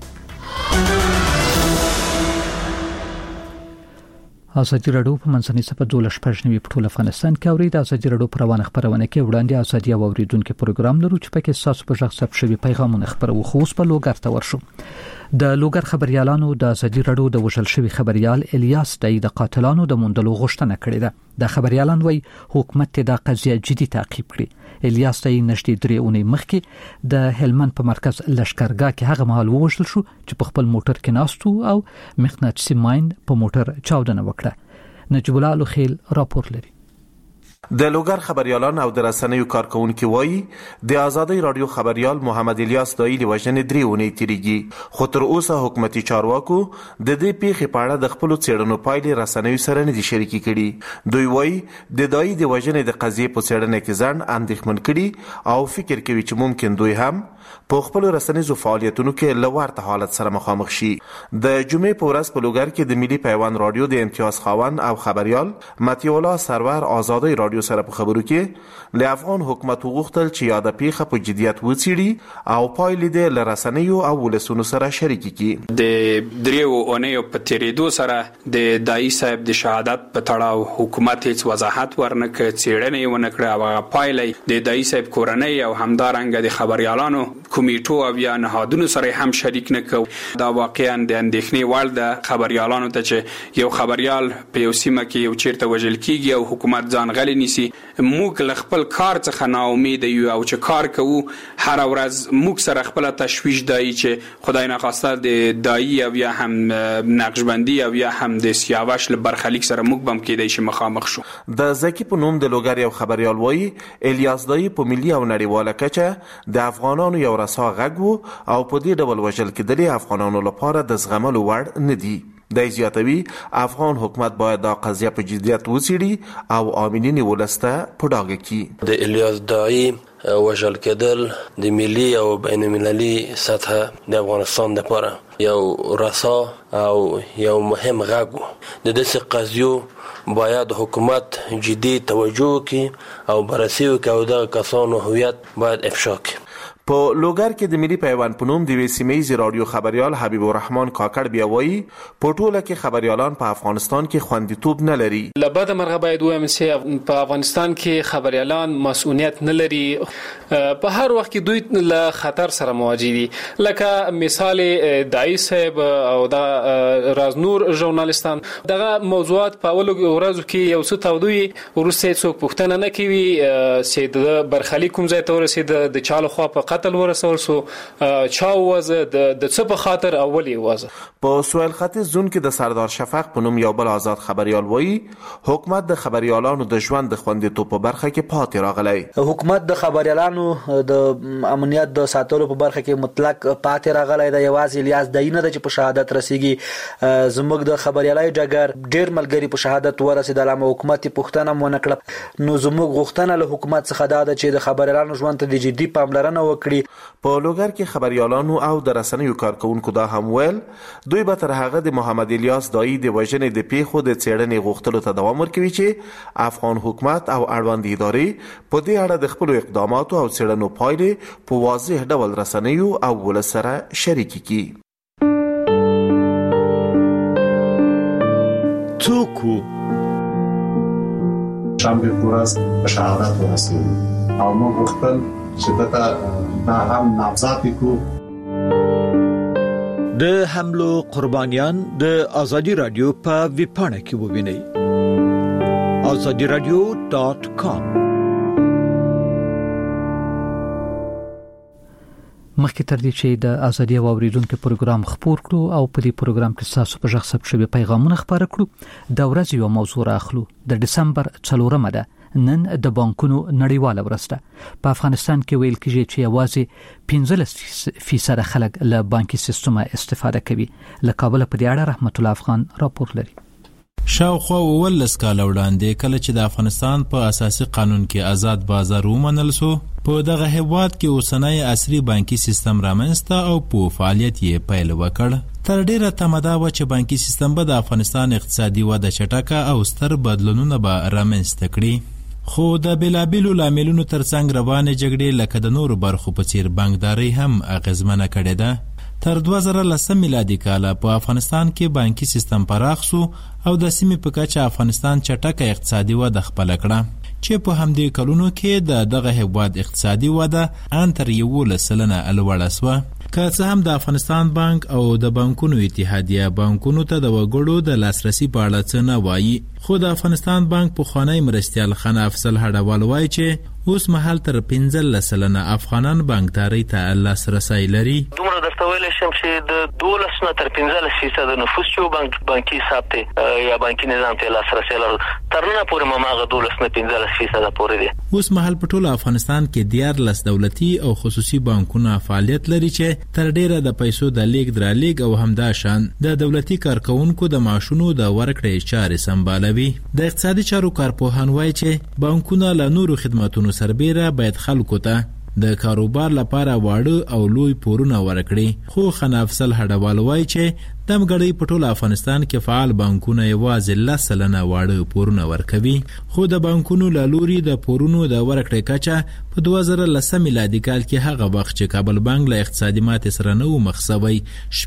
ازادي راډیو په منځنۍ صفحه 12 په ټول افغانستان کې اوري. د ازادي راډیو پر روانه خبرونه کې وړاندې ازادي او اوریدونکو پروګرام لرو چې پکې تاسو په ځخ ثبت شوی پیغامونه خبرو خو اوس په لوګر ته ورشو. د لوګر خبريالانو د ازادي راډیو د وژل شوی خبريال الیاس دای د قاتلانو د موندلو غوښتنه کړې ده. د خبريالان وای حکومت د قضیه جدي تعقیب کړي. الیاس دای نشټي 3 اونۍ مخکې د هلمند په مرکز لشکرګاه کې هغه مهال وژل شو چې په خپل موټر کې ناستو او مغناطیسي ماین په موټر چاودنه وکړه. نجیب الله لوخیل راپور لري. د لوګر خبريالان او د رسنیو کارکونکو وایي د ازادي رادیو خبريال محمد الیاس دای له وژنې 3 اونۍ تیریږي، خو تر اوسه حکومتي چارواکو د دې پیښې په اړه د خپل څېړنو پایلې رسنیو سره نه دي شریکي کړي. دوی وایي د دای د وژنې د قضیې په څېړنه کې ځان اندېښمن کړي او فکر کوي چې ممکن دوی هم په خپل رسنیزو فعالیتونو کې لوړ حالت سره مخامخ شي. د جمعې په ورځ په لوګر کې د ملي پیوند رادیو د امتیاز خاوند او خبريال متي الله سرور ازادي رادیو سره په خبرو کې له افغان حکومت وغوښتل چې یاده پیښه په جديت وڅېړي او پایلې د لرسنیو او ولسونو سره شریک کړي. د دریو اونیو په تیریدو سره د دای صاحب د شهادت په تړاو حکومت هیڅ وضاحت ورنکړ، څېړنې ونکړه او پایلې د دای صاحب کورنۍ او همدارنګ د خبريالانو کمیټو او یا نهادونو سره هم شریک نکو. دا واقعا د اندېښنې وړ د خبريالانو ته چې یو خبريال په یو سیمه کې یو چیرته وژل کیږي او حکومت ځان غلي نیسي. موږ له خپل کار څخه نا امید یو او چې کار کوو هر ورځ موږ سره خپل تشویش دی چې خدای ناخواسته د دای او یا هم نقشبندي او یا هم د سیاوش له برخلیک سره موږ بم کېدای شي مخامخ شو. د زکی په نوم د لوګر یو خبريال وایي الیاس دای په ملي او نړیواله کچه د افغانانو یو رسا غږ او په دې ډول وژل کېدل افغانانو لپاره د زغملو وړ نه دي. د زیاتوي افغان حکومت باید دا قضیه په جدیت وڅېړي او امنیت ولسته په ډاګه کړي. د الیاس دای وژل کېدل د ملي او بین المللي سطح د افغانستان لپاره یو رسا او یو مهم غږ د دې قضیو باید حکومت جدي توجه وکړي او بررسي وکړي او د کسانو هویت باید افشا کړي. په لوګر کې د ملي پیوند په نوم د وسیمې رادیو خبريال حبیب الرحمن کاکړ بیا وایي په ټوله کې خبريالان په افغانستان کې خوندیتوب نه لري. لبد مرغه باید وایم چې په افغانستان کې خبريالان مسؤلیت نه لري. په هر وخت کې دوی له خطر سره مواجه دي. لکه مثال دای صاحب او د رازنور ژورنالیستان دغه موضوعات په اولو ورځو کې یو څه تودوي ورسته څوک پوښتنه نه کوي چې د برخلیک کوم ځای ته ورسید د چالو خوا په قتل ورسول سو چا وزه د څه په خاطر اولی وزه په سویل ختیځ زون کې د سردار شفق په نوم یو بل آزاد خبريال وایي حکومت د خبريالانو د ژوند د خوندیتوب په برخه کې پاتې راغلی. حکومت د خبريالانو د امنیت د ساتلو په برخه کې مطلق پاتې راغلی د یوازې الیاس دینه د په شهادت رسیږي. زموږ د خبريالای ډګر ډیر ملګری په شهادت ورسېدل، اما حکومت پښتنه مونږ نکړه. نو زموږ غوښتنه له حکومت څخه دا ده چې د خبريالانو ژوند ته د جدي پاملرنه وکړي. په لوګر کې خبريالانو او د رسنیو کارکونکو دا هم ویل دوی به تر هغه د محمد الیاس دایی د وژنې د پیښو د څېړنې غوښتلو ته دوام ورکوي چې افغان حکومت او اړوند ادارې په دې اړه د خپل اقداماتو او څېړنو پایلې په واضح ډول رسنیو او ولس سره شریک کړي. څوک شنبه ورځ په شهادت ورسېد او موږ غوښتل چې دا هم نامزد کړو. د حملو قربانیان د ازادي رادیو په ویبپاڼه کې ووینئ. azadiradio.com. مخکې تر دې چې د ازادي اوریدونکو پروګرام خپور کړو او په دې پروګرام کې تاسو په ژغ ثبت شوی پیغامونه خبرې کړو د ورځې یو موضوع راخلو. د دسمبر 4 ده نن د بانکونو نړیواله ورځ ده. په افغانستان کې ویل کېږي چې یوازې 15% خلک له بانکي سیستم استفاده کوي. له کابل په دې اړه رحمت الله افغان راپور لري. شاوخوا ولس کال وړاندې کله چې د افغانستان په اساسي قانون کې آزاد بازار ومنل سو، په دغه هیواد کې اوسنۍ عصري بانکي سیستم رامنځته او په فعالیت یې پیل وکړ. تر ډیره تمدا و چې بانکي سیستم به د افغانستان اقتصادي وده چټکه او ستر بدلونونه به رامنځته کړي. خو د بلابلو لاملونو ترڅنګ روانې جګړې لکه د نورو برخو په څیر بانکداري هم اغیزمنه کړې ده. تر 2010 میلادي کال په افغانستان کې بانکي سیستم پراخ سو او د سیمې په کچه افغانستان چټکه اقتصادي وده خپل کړه چې په همدې کلونو کې دغه هیواد اقتصادي وده ان تر 11% لوړه سوه. که څه هم د افغانستان بانک او د بانکونو اتحادیه بانکونو ته د وګړو د لاسرسي په اړه څه نه وایي، خو د افغانستان بانک پخوانی مرستیال خان افضل هډوال وایي چې اوس مهال تر 15% افغانان بانکداري ته لاسرسي لري. دومره درته ویلی شم چې د 12 نه تر 15% د نفوس چې بانکي حساب ته یا بانکي نظام ته لاسرسي لري، تر نن پورې ماغه 12 نه 15% پورې دي. اوس مهال په ټول افغانستان کې 14 دولتي او خصوصي بانکونه فعالیت لري چې تر ډیره د پیسو د لیږد رالېږد او همدا شان د دولتي کارکونکو د معاشونو د ورکړې چارې سمبالوي. د اقتصادي چارو کارپوهان وایي چې بانکونه له نورو خدماتونو سربېره باید خلکو ته د کاروبار لپاره واړه او لوی پورونه ورکړي. خو خان افضل هډوال وایي چې دمګړی په ټول افغانستان کې فعال بانکونه یوازې 10% واړه پورونه ورکوي. خو د بانکونو له لوري د پورونو د ورکړې کچه په 2010 میلادي کال کې هغه وخت چې کابل بانک له اقتصادي ماتې سره نه و مخ شوی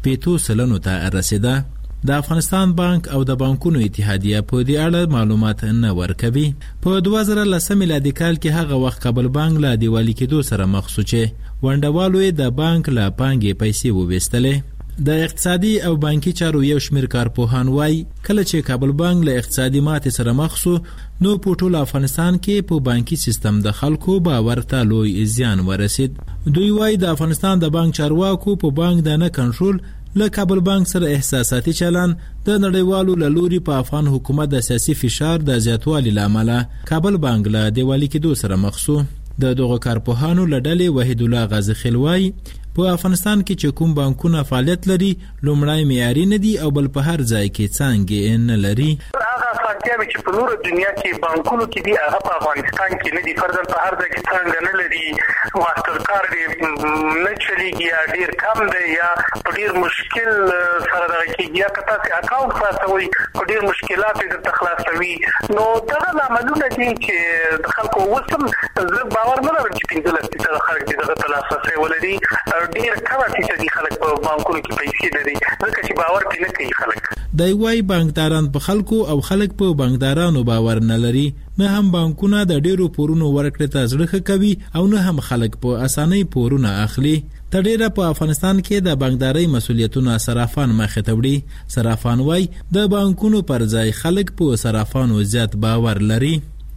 80% ته رسیده. د افغانستان بانک او د بانکونو اتحادیه په دې اړه معلومات نه ورکوي. په 2010 میلادي کال کې هغه وخت کابل بانک له دیوالي کېدو سره مخ شو چې ونډوالو د بانک له پانګې پیسې وویستلې. د اقتصادي او بانکي چارو یو شمیر کارپوهان وایي کله چې کابل بانک له اقتصادي ماتې سره مخ شو نو په ټول افغانستان کې په بانکي سیستم د خلکو باور ته لوی زیان ورسید. دوی وایي د افغانستان د بانک چارواکو په بانک د نه کنټرول له کابل بانک سره احساساتي چلن د نړیوالو له لوري په افغان حکومت د سیاسي فشار د زیاتوالي لامل کابل بانک له دیوالي کېدو سره مخ شو. د دغه کارپوهانو له ډلې وحید الله غازی خلوای په افغانستان کې چې کوم بانکونه فعالیت لري لومړی معیاري نه دي او بل په هر ځای کې څنګه نه لري. هغه اسانتیاوې چې په نورو دنیا کې بانکونو کې دي هغه په افغانستان کې نه دي. فرضاً په هر ځای کې څنګه نه لري، ماستر کارډ نه چلیږي یا ډیر کم دی یا په ډیر مشکل سره دغه کېږي یا که تاسې اکاونټ خلاصوئ په ډیر مشکلات یې درته خلاصوي. نو دغه لاملونه دي چې د خلکو اوس هم زه باور نه لرم چې 15% خلک دې دغه ته لاسرسی ولري. ډیر کمه فیصدي خلک په بانکونو کې پیسې لري ځکه چې باور پرې نه کوي خلک. دی وایي بانکداران په خلکو او خلک په بانکدارانو باور نه لري. نه هم بانکونه د ډیرو پورونو ورکړې ته زړه ښه کوي او نه هم خلک په اسانۍ پورونه اخلي. تر ډیره په افغانستان کې د بانکدارۍ مسؤلیتونه صرافان مخې ته وړي. صرافان وایي د بانکونو پر ځای خلک په صرافانو زیات باور لري.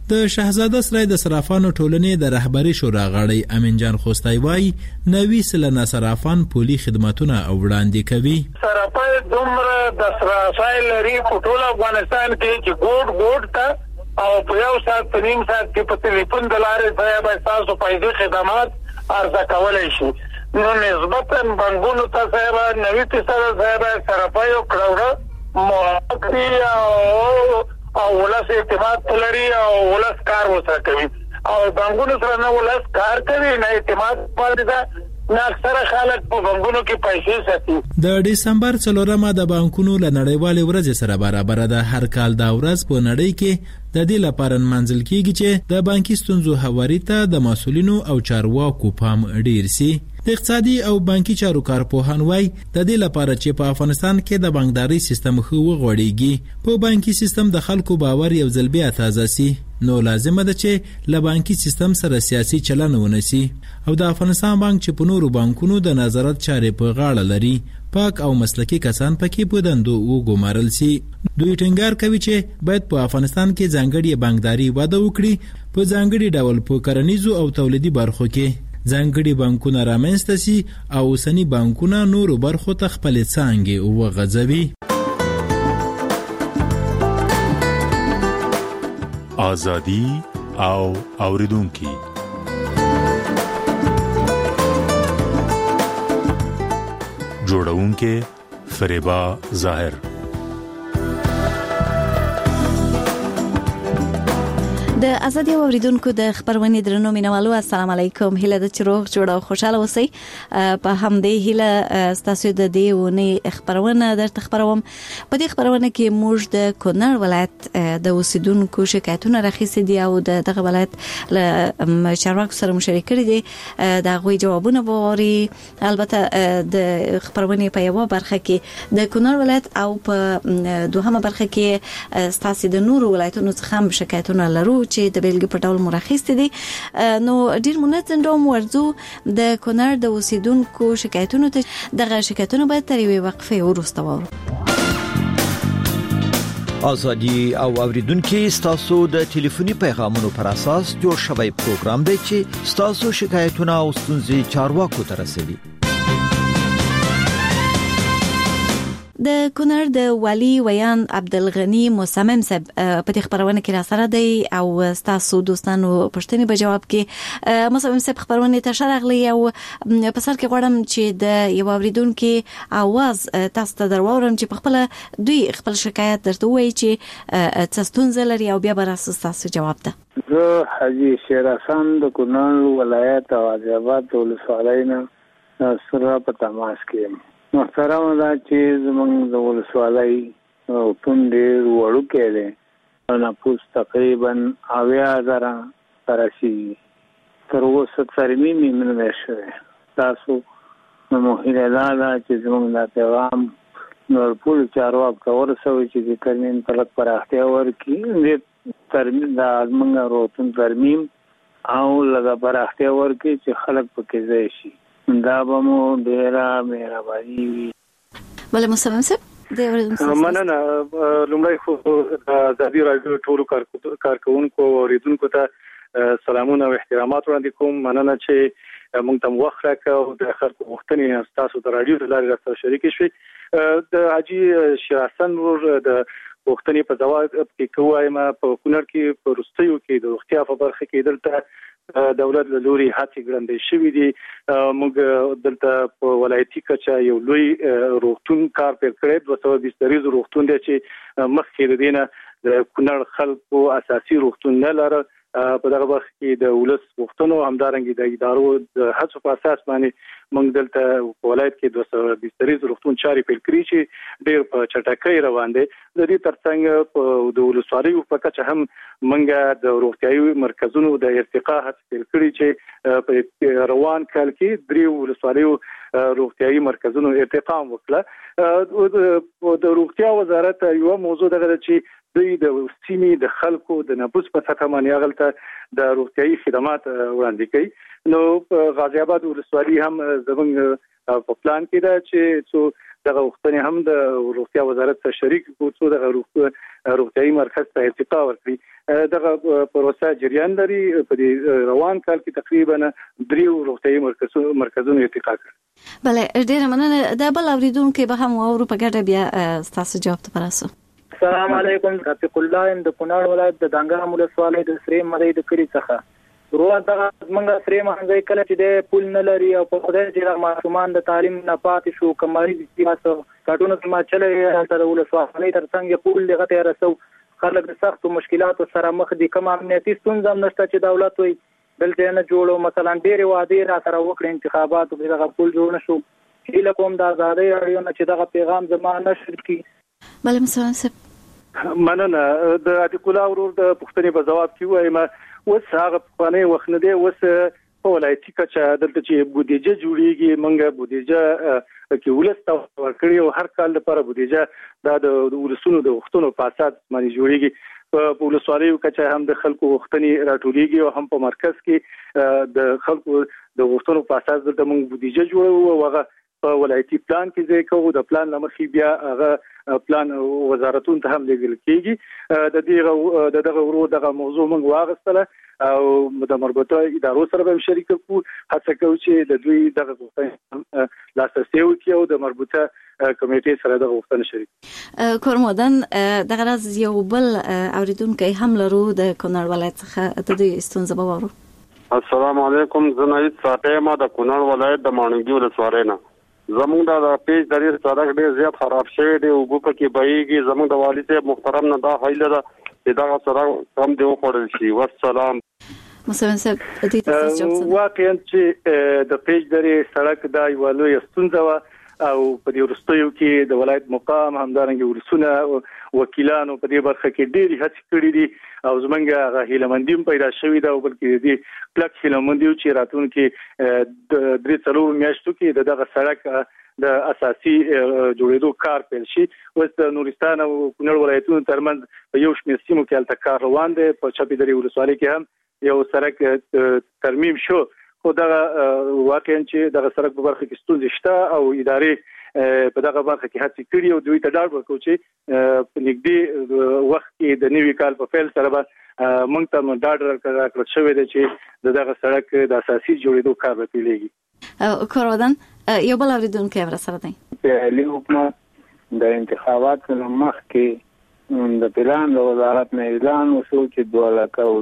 د شهزاده سرای د صرافانو ټولنې د رهبری شورا غړی امین جان خوستای وای 90 سلنه صرافان پولی خدماتونه وړاندې کوي. صرافای دومره د صرافای لري په ټول افغانستان کې چې ګوډ ته او په یو ساعت په نیم ساعت کې په ټلیفون د لارې ځای به تاسو پیسې خدمات ارزه کولای شي. نو نسبتا بانکونو ته صاحب 90% صاحب صرافای او کړه موافقه او ولس اعتماد لري او ولس کار وسره کوي او بانکونو سره نه ولس کار کوي نه اعتماد پاتې ده نه اکثره خلک په بانکونو کې پیسې ساتي. د دسمبر 4مه د بانکونو له نړیوالې ورځې سره برابر ده. هر کال دا ورځ په نړۍ کې د دې لپاره منځل کیږي چې د بانکي ستونزو هواري ته د مسولینو او چارواکو پام ډیر سي. د اقتصادي او بانکي چارو کارپوهان وای د دې لپاره چې په افغانستان کې د بانکداري سیستم خو وغوړیږي په بانکي سیستم د خلکو باور یو ځل بیا تازه سي نو لازمه ده چې له بانکي سیستم سره سیاسي چلن ونسی او د افغانستان بانک چې په نورو بانکونو د نظارت چارې په غاړه لري پاک او مسلکي کسان پکې په دندو وګمارل سي. دوی ټینګار کوي چې باید په افغانستان کې ځانګړي بانکداري وده وکړي په ځانګړي ډول په کرنیزو او تولیدي برخو کې ځانګړي بانکونه رامنځته سي او اوسني بانکونه نورو برخو ته خپلې څانګې وغځوي. ازادي او اوریدونکي جوړونکي فریبا ظاهر. د ازادي اوریدونکو د خبرونې درنو مینوالو السلام علیکم. هیله د چروغ جوړ او خوشاله اوسئ. په همدې هیله ستاسو د دې ونې خبرونه درته خبروم. په دې خبرونه کې موږ د کونړ ولایت د اوسیدونکو شکایتونه راخیستي دي او دغه ولایت له چارواکو سره مشارکت کړي دي. دا غوي جوابونه ووري. البته د خبرونې په یو برخه کې د کونړ ولایت او په دوهمه برخه کې ستاسو د نورو ولایتونو څخه هم شکایتونه لرو چې د بیلګې په ډول مرخصت دي. نو ډیر منظم ډول ورزو د کونړ د اوسیدونکو شکایتونو ته دغه شکایتونه باید تر یوې وقفې وروسته وورو. ازادي او اوریدونکو ستاسو د ټلیفوني پیغامونو پر اساس جوړ شوی پروګرام دی چې ستاسو شکایتونه او ستونزې چارواکو ته رسوي. د کونړ د والی ویان عبدالغنی مصمم صاحب په دې خبرونه کې را سره دی او تاسو دوستانو پښتني په جواب کې مصمم صاحب خبرونه ته شرغلی او په سر کې غواړم چې د یو اوریدونکو आवाज تاسو ته درواورم چې په خپل دوی خپل شکایت درته وایي چې تاسو لري او بیا به تاسو جواب ده. زه حاجی شیر حسن د کونړ ولایت او آذربایجان ولسوالۍ نه سره په تماس کې محترم دا چې زمونږ د ولسوالۍ ډېر وړوکی دی نفوس تقریبا 90,000 راشي تر اوسه ترمیم یې نه دی شوی. تاسو نو هیله دا چې زمونږ دا پیغام نور ټول چارواکو ته ورسوي چې د ترمیم په لږ پراختیا ورکړي. ترمیم دا زمونږ روغتون ترمیم او لږه پراختیا ورکړي چې خلک پکې ځای شي. دا به مو ډیره مهرباني وي. بله مصمم صاحب مننه. لومړی خو د ازادي راډیو ټولو کارکونکو او اوریدونکو ته سلامونه او احترامات وړاندې کوم. مننه چې موږ ته وخت راکړ او د خلکو غوښتنې تاسو د راډیو د لارې سره شریک شوي. د حاجی شیر حسن ور د غوښتنې په ځواب کې کوم په کونړ کې په روستیو کې د روغتیا په برخه کې دلته دولت له لوري هڅې ګړندې شوې دي. موږ دلته په ولایتي کچه یو لوی روغتون کار پیل کړی 220 بستریز روغتون دی چې مخکې د دینه د کونړ خلکو اساسي روغتون نه لري. په دغه وخت کې د ولس غوښتنو همدارنګه د ادارو د هڅو په اساس باندې موږ دلته په ولایت کې 220 بستریز روغتون چاري پیل کړی چې ډېر په چټکۍ روان دي. د دې ترڅنګ د ولسوالیو په کچه هم موږ د روغتیايي مرکزونو د ارتقا هڅه پیل کړې چې په روان کال کې 3 ولسوالیو روغتیايي مرکزونو ارتقا وکړه. د روغتیا وزارت یو موضوع دغه چې دوی د سیمې د خلکو د نفوس په سطح باندې غلطه د روغتيایي خدمات وړاندې کوي. نو غازی آباد ولسوالۍ هم زموږ په پلان کې ده چې دغه وختنې هم د روغتیا وزارت سره شریک کوڅو د روغتيایي مرکز ته ارتقا ورکړي. دغه پروسه جریان لري. په روان کال کې تقریبا 3 روغتيایي مرکزونو ارتقا کړ. بله ډیره مننه. د بل اوریدونکو به هم اورو په ګډه بیا تاسو جواب ته پراسو. السلام علیکم. رفیق الله د کونړ ولایت د دانګام ولسوالۍ د سری مدې د کلی څخه روان دغه منګه سری مهنځي کله چې د پول نه لري او په خدای چې د ماشومان د تعلیم نه پاتې شو کماري دي تاسو کارټونو کې ما چلې تر ولسوالۍ ترڅنګ پول دغه ته رسو خلک د سخت مشکلاتو سره مخ دي. کوم امنیتي ستونزې هم نشته چې دولت وي دلته نه جوړو. مثلا ډېر وادي را سره وکړي انتخابات او دغه پول جوړ نشو. هیله کوم د آزادۍ اړیو نه چې دغه پیغام زما نشر کی. بله مثلا مننه. د عتیق الله ورور د پښتنې په جواب کې وایم اوس هغه په وخت نه دی. اوس په ولایتي کچه دلته چې بودیجه جوړیږي منګه بودیجه کې ولسته ورکړي او هر کال لپاره بودیجه د ولسونو د وختونو په اساس باندې جوړیږي. په ولسوالیو کچه هم د خلکو وختنی راټولېږي او هم په مرکز کې د خلکو د وختونو په اساس د موږ بودیجه جوړو او هغه په ولایتي پلان کې ځای کوو. د پلان لمخې بیا هغه پلان وزارتونو ته هم لګل کېږي. د دغه ورو دغه موضوع موږ واغستله او د مربوطه ادارو سره به شریک کوو. هڅه کوو چې د دوی دغه غوښتنې لاسرسي وکړي او د مربوطه کمیټې سره دغه غوښتنه شریک. کورمودن دغه راز یو بل اوریدونکو هم لرو د کونړ ولایت څخه د دې ستونزې به وورو. السلام علیکم. زناید ساتما د کونړ ولایت د مانګي ولسوالۍ نه. زموږ د پیج درې سړک ډېر زیات خراب شوی دی او ګوپ کې بهيږي. زموږ د والي صاحب محترم نه دا حیله ده چې دا سړک کم دی وخوړل شي. والسلام. مسلمان صاحب دې تاسو جواب واقعا چې د پیج درې سړک دا یو لوی ستونزه و او په دې ورستیو کې د ولایت مقام همدارنګ ورسونه وکیلانو په دې برخه کې ډېری هڅې کړې دي او زمونږه هیلمندیم پیدا شوې ده او بلکې دې کلک هیلمندیو چې راتلونکي د 3 میاشتو کې دغه سړک د اساسي جوړېدو کار پیل شي. اوس د نورستان او کونړ ولایتونو ترمنځ په یو شمېر سیمو کې الته کار روان دی. په چپی درې ولسوالۍ کې هم یو سړک ترمیم شو خو دغه واقعا چې دغه سړک په برخه کې ستونزې شته او ادارې په دغه برخه کې هڅې کړې او دوی ته ډاډ ورکوي چې په نږدې وخت کې د نوي کال په پیل سره به موږ ته ډاډ راکړل شوی دی چې دغه سړک د اساسي جوړېدو کار به پیلېږي. کورودن یو بل اوریدونکو ور سره دی. په حکومت د انتخاباتو مخکې د پلان د وزارت نه اعلان وشو چې 2 لک او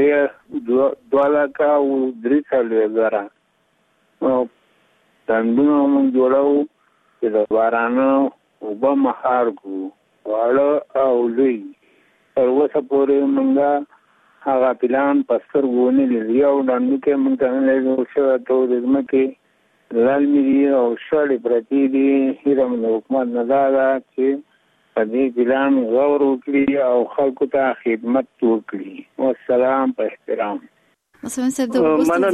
3 زره او تندونو موږ جوړو چې د بارانو وبا مخار کو واړه او لوی تر اوسه پورې موږ هغه پلان پستر غونې لري او دنه کې موږ ته نه شو ته د ځمکې لالمي او شړې پرتی دي هیرم د حکومت نه دا چې په دې پلان غور وکړي او خلکو ته خدمت وکړي. والسلام په احترام. مسلمان صاحب د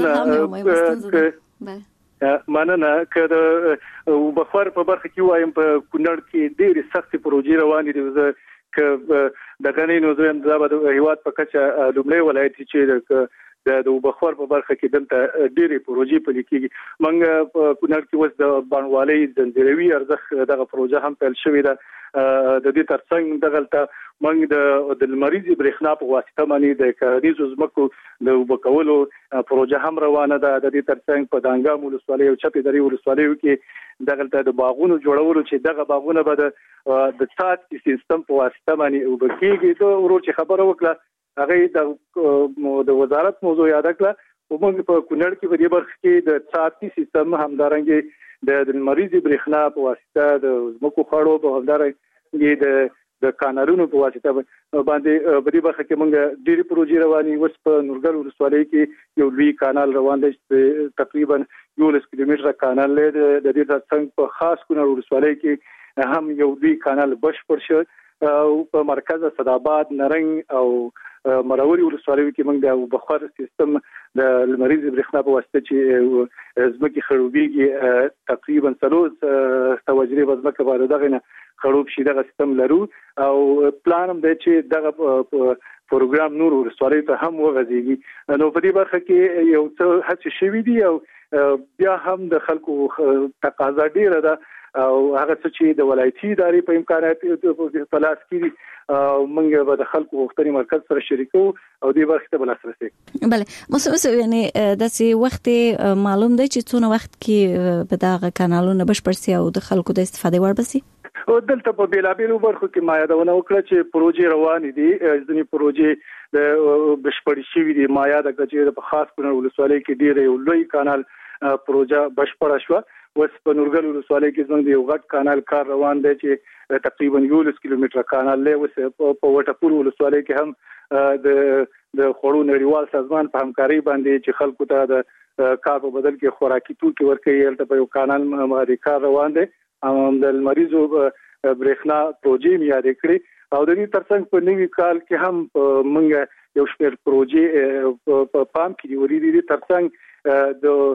مننه که د بخار په برخه کې وایم په کونړ کې ډېرې سختې پروژې روانې دي. که د غنینو زم د هیواد په کچه لومړی ولایت چې د بخار په برخه کې دلته ډېرې پروژې پلي کېږي. موږ په کونړ کې اوس د بانوالۍ زنجیروي ارزښت دغه پروژه هم پیل شوې ده. د دې ترڅنګ دغلته موږ د لمریزي برېښنا په واسطه باندې د کاریزو زمکو د وبکولو پروژه هم روانه ده. د دې ترڅنګ په دانګام ولسوالۍ او چپی درې ولسوالیو کې دغلته د باغونو جوړولو چې دغه باغونه به د سات سیستم په واسطه باندې وبکیږي. دا ورور چې خبره وکړه هغه د وزارت موضوع یاد کړه او موږ په کونړ کې په دې برخه کې د ساتي سیستم همدارنګ د لمریزي برېښنا په واسطه د زمکو خړو په همدارنګ د کانالونو په واسطه باندې په دې برخه کې موږ ډېری پروژې روانې. اوس په نورګل ولسوالۍ کې یو لوی کانال روان دی چې تقریبا 11 کیلومتره کانال دی. د دې ترڅنګ په خاص کونړ ولسوالۍ کې هم یو لوی کانال بشپړ شو او په مرکز صداباد نرنګ او مراوري ولسوالۍ کې موږ د بخار سیستم د لمریزي برېښنا په واسطه چې زمکي خړوبېږي تقریبا 300 توجري وزمکه باندې دغه خړوب شي دغه سیستم لرو او پلان هم دی چې دغه پروګرام نور ولسوالۍ ته هم وغځيږي. نو په دې برخه کې یو څه هڅې شوې دي او بیا هم د خلکو تقاضا ډیره ده او هغه چې د ولایتي ادارې په امکانات په لاس کې موږ به د خلکو غوښتنې مرکز سره شریکو او دې برخه ته لاسرسي. بله مسو یعنی داسې وخت معلوم دی چې څونه وخت کې به دا کانالونه بشپړ سي او د خلکو د استفادې وړ بسي؟ او دلته په بیلابیلو برخو کې ما یادونه وکړه چې پروژې روانې دي. ځینې پروژې د بشپړ شوي دي. ما یاد کړه چې په خاص کونړ ولسوالۍ کې ډېر یو لوی کانال پروژه بشپړه شوه. وس په نورګل ولسوالۍ کې زموږ یو غټ کانال کار روان دی چې تقریبا 11 کیلومتره کانال دی. وس په وټپور ولسوالۍ کې هم د خړو نړیوال سازمان په همکاري باندې چې خلکو ته د کار په بدل کې خوراکي توکي ورکوي هلته په یو کانال باندې کار روان دی. د مریضو برېښنا پروژې مې یاد کړې او د دې ترڅنګ په نوي کال کې هم موږ یو شمېر پروژې په پام کې نیولې دي. ترڅنګ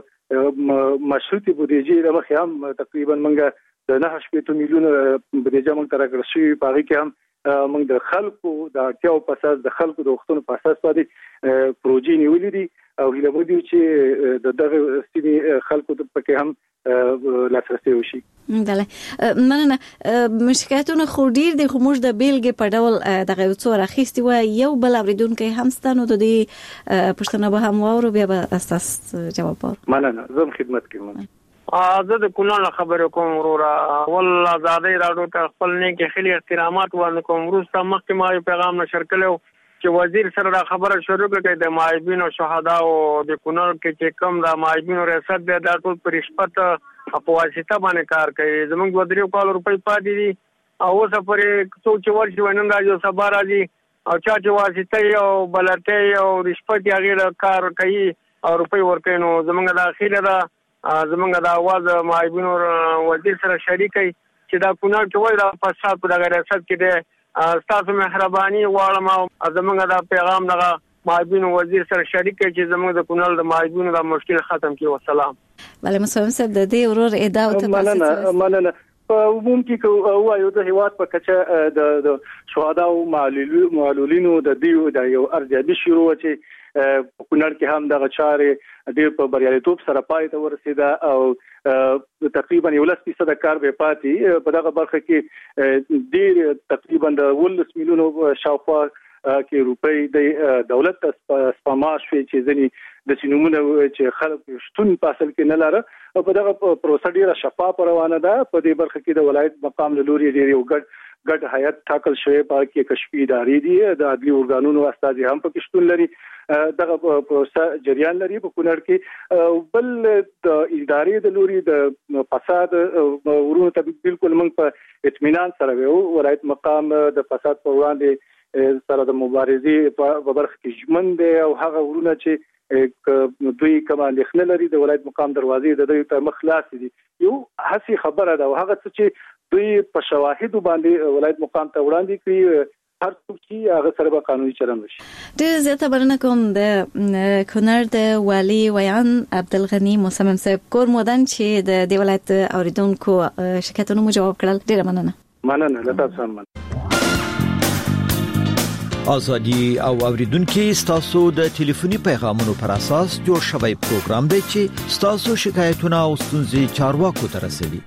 د مشروطي بودیجې له مخې هم تقریبا موږ د 9 میلیون بودیجه موږ تر راغلی شوې. په هغې کې هم موږ د خلکو د اړتیاو په اساس د خلکو د وختونو په اساس باندې پروژې نیولې دي او هیله مو دي چې د دغه سیمې خلکو ته پکې هم لاسرسي وشي. بله مننه. شکایتونه خو ډیر دي خو موږ د بیلګې په ډول دغه څو راخیستي و یو بل اوریدونکو هم ستنو د دې پښتنه به هم واورو بیا به اساس جواب ورکړو. مننه. زم خدمت کوم. زه د کونړ خبرې کوم وروره. ول آزادۍ راډیو ته خپل نیک خلی احترامات وړاندې کوم. وروسته مخکې ما یو پیغام نشر کړو چې وزیر سره دا خبره شروع کړه د معایبین او شهدا او د کونړ کې چې کوم د معایبین ریاست دی دا ټول پر رشوت په واسطه باندې کار کوي. زموږ 2 کال روپۍ پاتې دي او اوس پرې څوک چې ورشي ونن راځي سبا راځي او چا چې واسطه او بلته او رشوت یې غیر کار کوي او روپۍ ورکوي. نو زموږ د اخیره دا زموږ د आवाज معایبین وزیر سره شریکي چې دا کونړ کې وای دا فساد په دغه ریاست کې دی. تاسو مهرباني غواړم او زموږ د پیغام دغه معایبین وزیر سره شریک چې زموږ د کونړ د معایبین د مشکل ختم کړي. والسلام. بله مسلم صاحب د دې ورور ادعا او تفاصیل مننه. په عموم کې وایو د هیواد په کچه د شهدا او معلولینو د دیو د یو ارزیابي شروع چې په کونړ کې هم دغه چارې ډېر په بریالیتوب سره پای ته ورسېده او تقریبا 11% کار به پاتې. په دغه برخه کې ډېر تقریبا د 19 میلیونو شاوخوا کې روپۍ د دولت سپما شوې چې ځنې د سینومونه چې خلک شتون په اصل کې نه لاره او په دغه پروسه ډیره شفاف روانه ده. په دې برخه کې د ولایت مقام له لوري ډېر یو ګډ هیئت ټاکل شوی په کې کشفي ادارې دي. د عدلي ارګانونو استازي هم پکې شتون لري. دغه پروسه جریان لري په کونړ کې. بل د ادارې د لوري د فساد ورونو ته بالکل موږ په اطمینان سره وو. ولایت مقام د فساد پر وړاندې سره د مبارزې په برخه کې ژمن دی او هغه ورونه چې دوی کوم اندېښنه لري د ولایت مقام دروازې د دوی ته مخ خلاص دي. یو هسي خبره ده او هغه چې دوی په شواهد باندې ولایت مقام ته وړاندې کړي هر څوک چې هغه سره به قانوني چلند وشي. ډېر زیاته بلنه کوم د کونړ د والي ویان عبدالغنی مصمم صاحب کور مودن چې د دې ولایت اوریدونکو شکایتونو مو جواب کړل. ډېر مننه. له تاسو سره ازادي او اوریدونکو ستاسو د ټلیفوني پیغامونو پر اساس جوړ شوی پروګرام دی چې ستاسو شکایتونه او ستونزې چارواکو ته رسوي.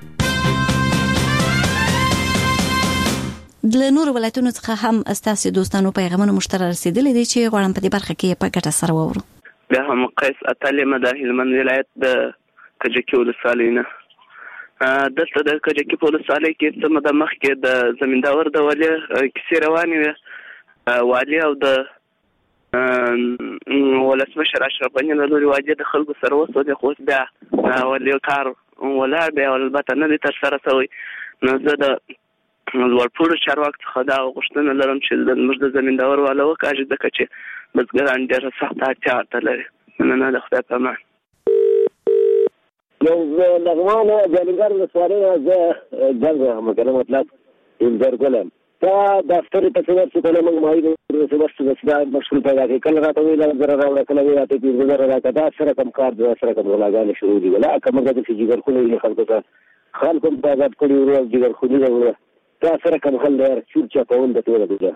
د نور ولایتونو څخه هم ستاسو دوستانو پیغامونه مشترک رسیدلي دي چې غواړم په دې برخه کې په ګټه سره وورو. د هم قیس اتلې د هلمند ولایت د کجکی ولسوالۍ نه دلته د کجکی په ولسوالۍ کې څه مده مخکې د زمینداور د والي کیسې روانې وې. والي او د ولسمشر اشرف غني له لوري واجب د خلکو سره وسو د خو بیا والي کار ولا بیا البته نه دي تر سره شوی. نو زه د ورپوړو چارواکو څخه دا غوښتنه لرم چې د موږ د زمینداور والا وکړي د کچې بزګران ډېر سخت اړتیا لري. نه د خدای په امان. یو لغمانه جلګر وسواره زه ګرځم مګر مطلب این درګلم دا دفتر په څیر څه کله موږ مایو د وسته د مشغول پیدا کې کله راته ویل زره راوړل کله وی راته په زره راته دا سره کوم کار دا سره کوم ولاګان شروع دي ولا کومه د فزیکل کولې خلکو ته خلکو په آزاد کړي ورو جګر خو دي ولا دا سره کوم خل دی چې چا په وند ته ولا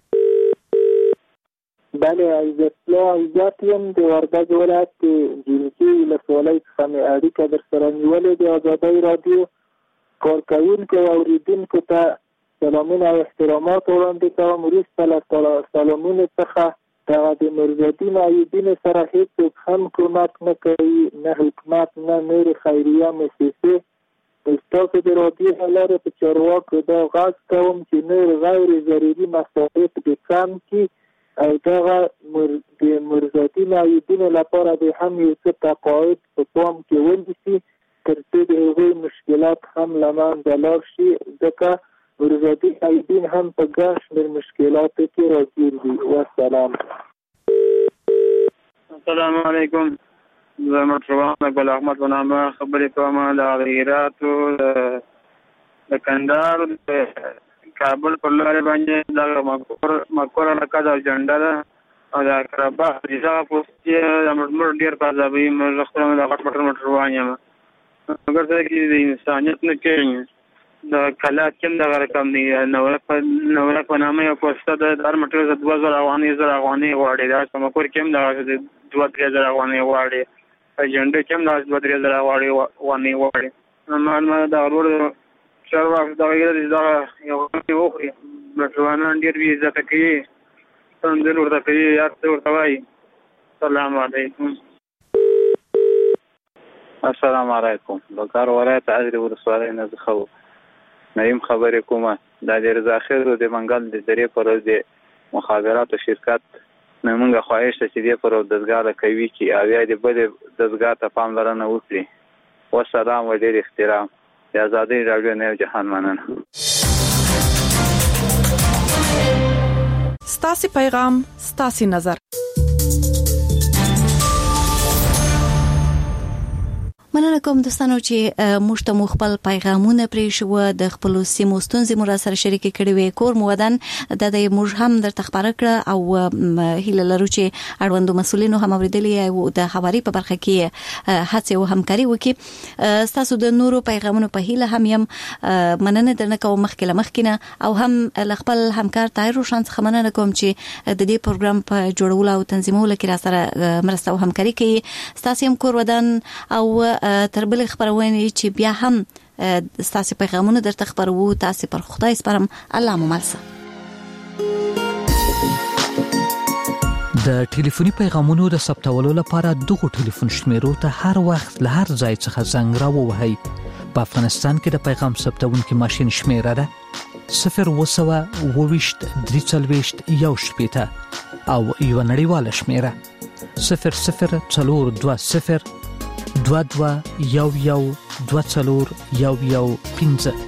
بله عزتیم د وردګ ولایت جنسي ولسوالۍ څخه مې اړیکه در سره نیولې د ازادۍ راډیو کارکوونکو او اوریدونکو ته سلامونه او احترامات وړاندې کوم. وروسته له سلامونو څخه دغه د نورالدین ایوبین سره هیڅوک هم کومک نه کوي، نه حکومت نه نور خیریه مؤسسې. ستاسو د رادیو له لارې په چارواکو دا غږ کوم چې نور غیر ضروري مصارف دې کم کړي او دغه د نورالدین ایوبین لپاره د هم یو څه تقاعد په پام کې ونیسي تر څو د هغوی مشکلات هم له منځه لاړ شي، ځکه نورالدین ایوبین هم په ګڼ شمېر مشکلاتو کې راګیر دي. والسلام. السلام علیکم. زه مشروان ګل احمد په نامه خبرې کوم د هرات د کندهار کابل پر لارې باندې د مقر علاقه د جنډا ده او د اقربا ځای پوسټ د موږ ډیر پازابي موږ خپل د غټ موټر روان یم مګر څه کې د انسانیت نه کوي د کلا کوم د رقم دی نو په نامه یو پوسټ د هر موټر 2000 افغانۍ غواړي دا کوم کور کوم د 2000 افغانۍ غواړي اجنډا کوم د 2000 غواړي ما دا ورور شرواف دا یو وخوري مټروانان ډیر وی عزت کوي څنګه ورته کوي یا ورته وایي. السلام علیکم. السلام علیکم. د کار ولایت عزري ولسوالۍ نه زخو نیم خبرې کومه د رضا خیر د منګل د درې پر د مخابراتو شرکت موږ خواهش ته چې پر دزګاه کوي چې اویا د بل دزګاه ته پاملرنه وکړي. والسلام و ډیر احترام. د آزادۍ راډیو نه جهان مننه. ستاسو پیغام ستاسو نظر. مننه کوم دوستانو چې موږ ته خپل پیغامونه پرې شو د خپل سیمو ستونزې مو سره شریک کړي وي کور مو ودان د موږ هم در تخبر کړ او هیله لرو چې اړوندو مسولینو هم اوریدلې او د خبري په برخه کې هڅه او همکاري وکړي. تاسو د نورو پیغامونو په هیله هم یم مننه درنه کوم مخکینه او هم خپل همکار طاهر روشن څخه مننه کوم چې د دې پروګرام په جوړولو او تنظیمولو کې را سره مرسته او همکاري کوي. تاسو هم کور ودان او تر بل خبرونه چې بیا هم تاسو پیغامونه درته خبرو تاسو پر خدای سپارم. الله مو ملسه. د ټلیفوني پیغامونو د ثبتولو لپاره دغه ټلیفون شمیرو ته هر وخت له هر ځای څخه زنګ راووهئ. په افغانستان کې د پیغام ثبتونکو ماشين شمیره ده 020 340 1 او یو نړیواله شمیره 0042 22 11 24 11 15.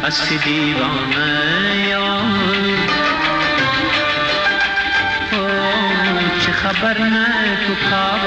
اسب دیوانه یار چه خبر نه تو کار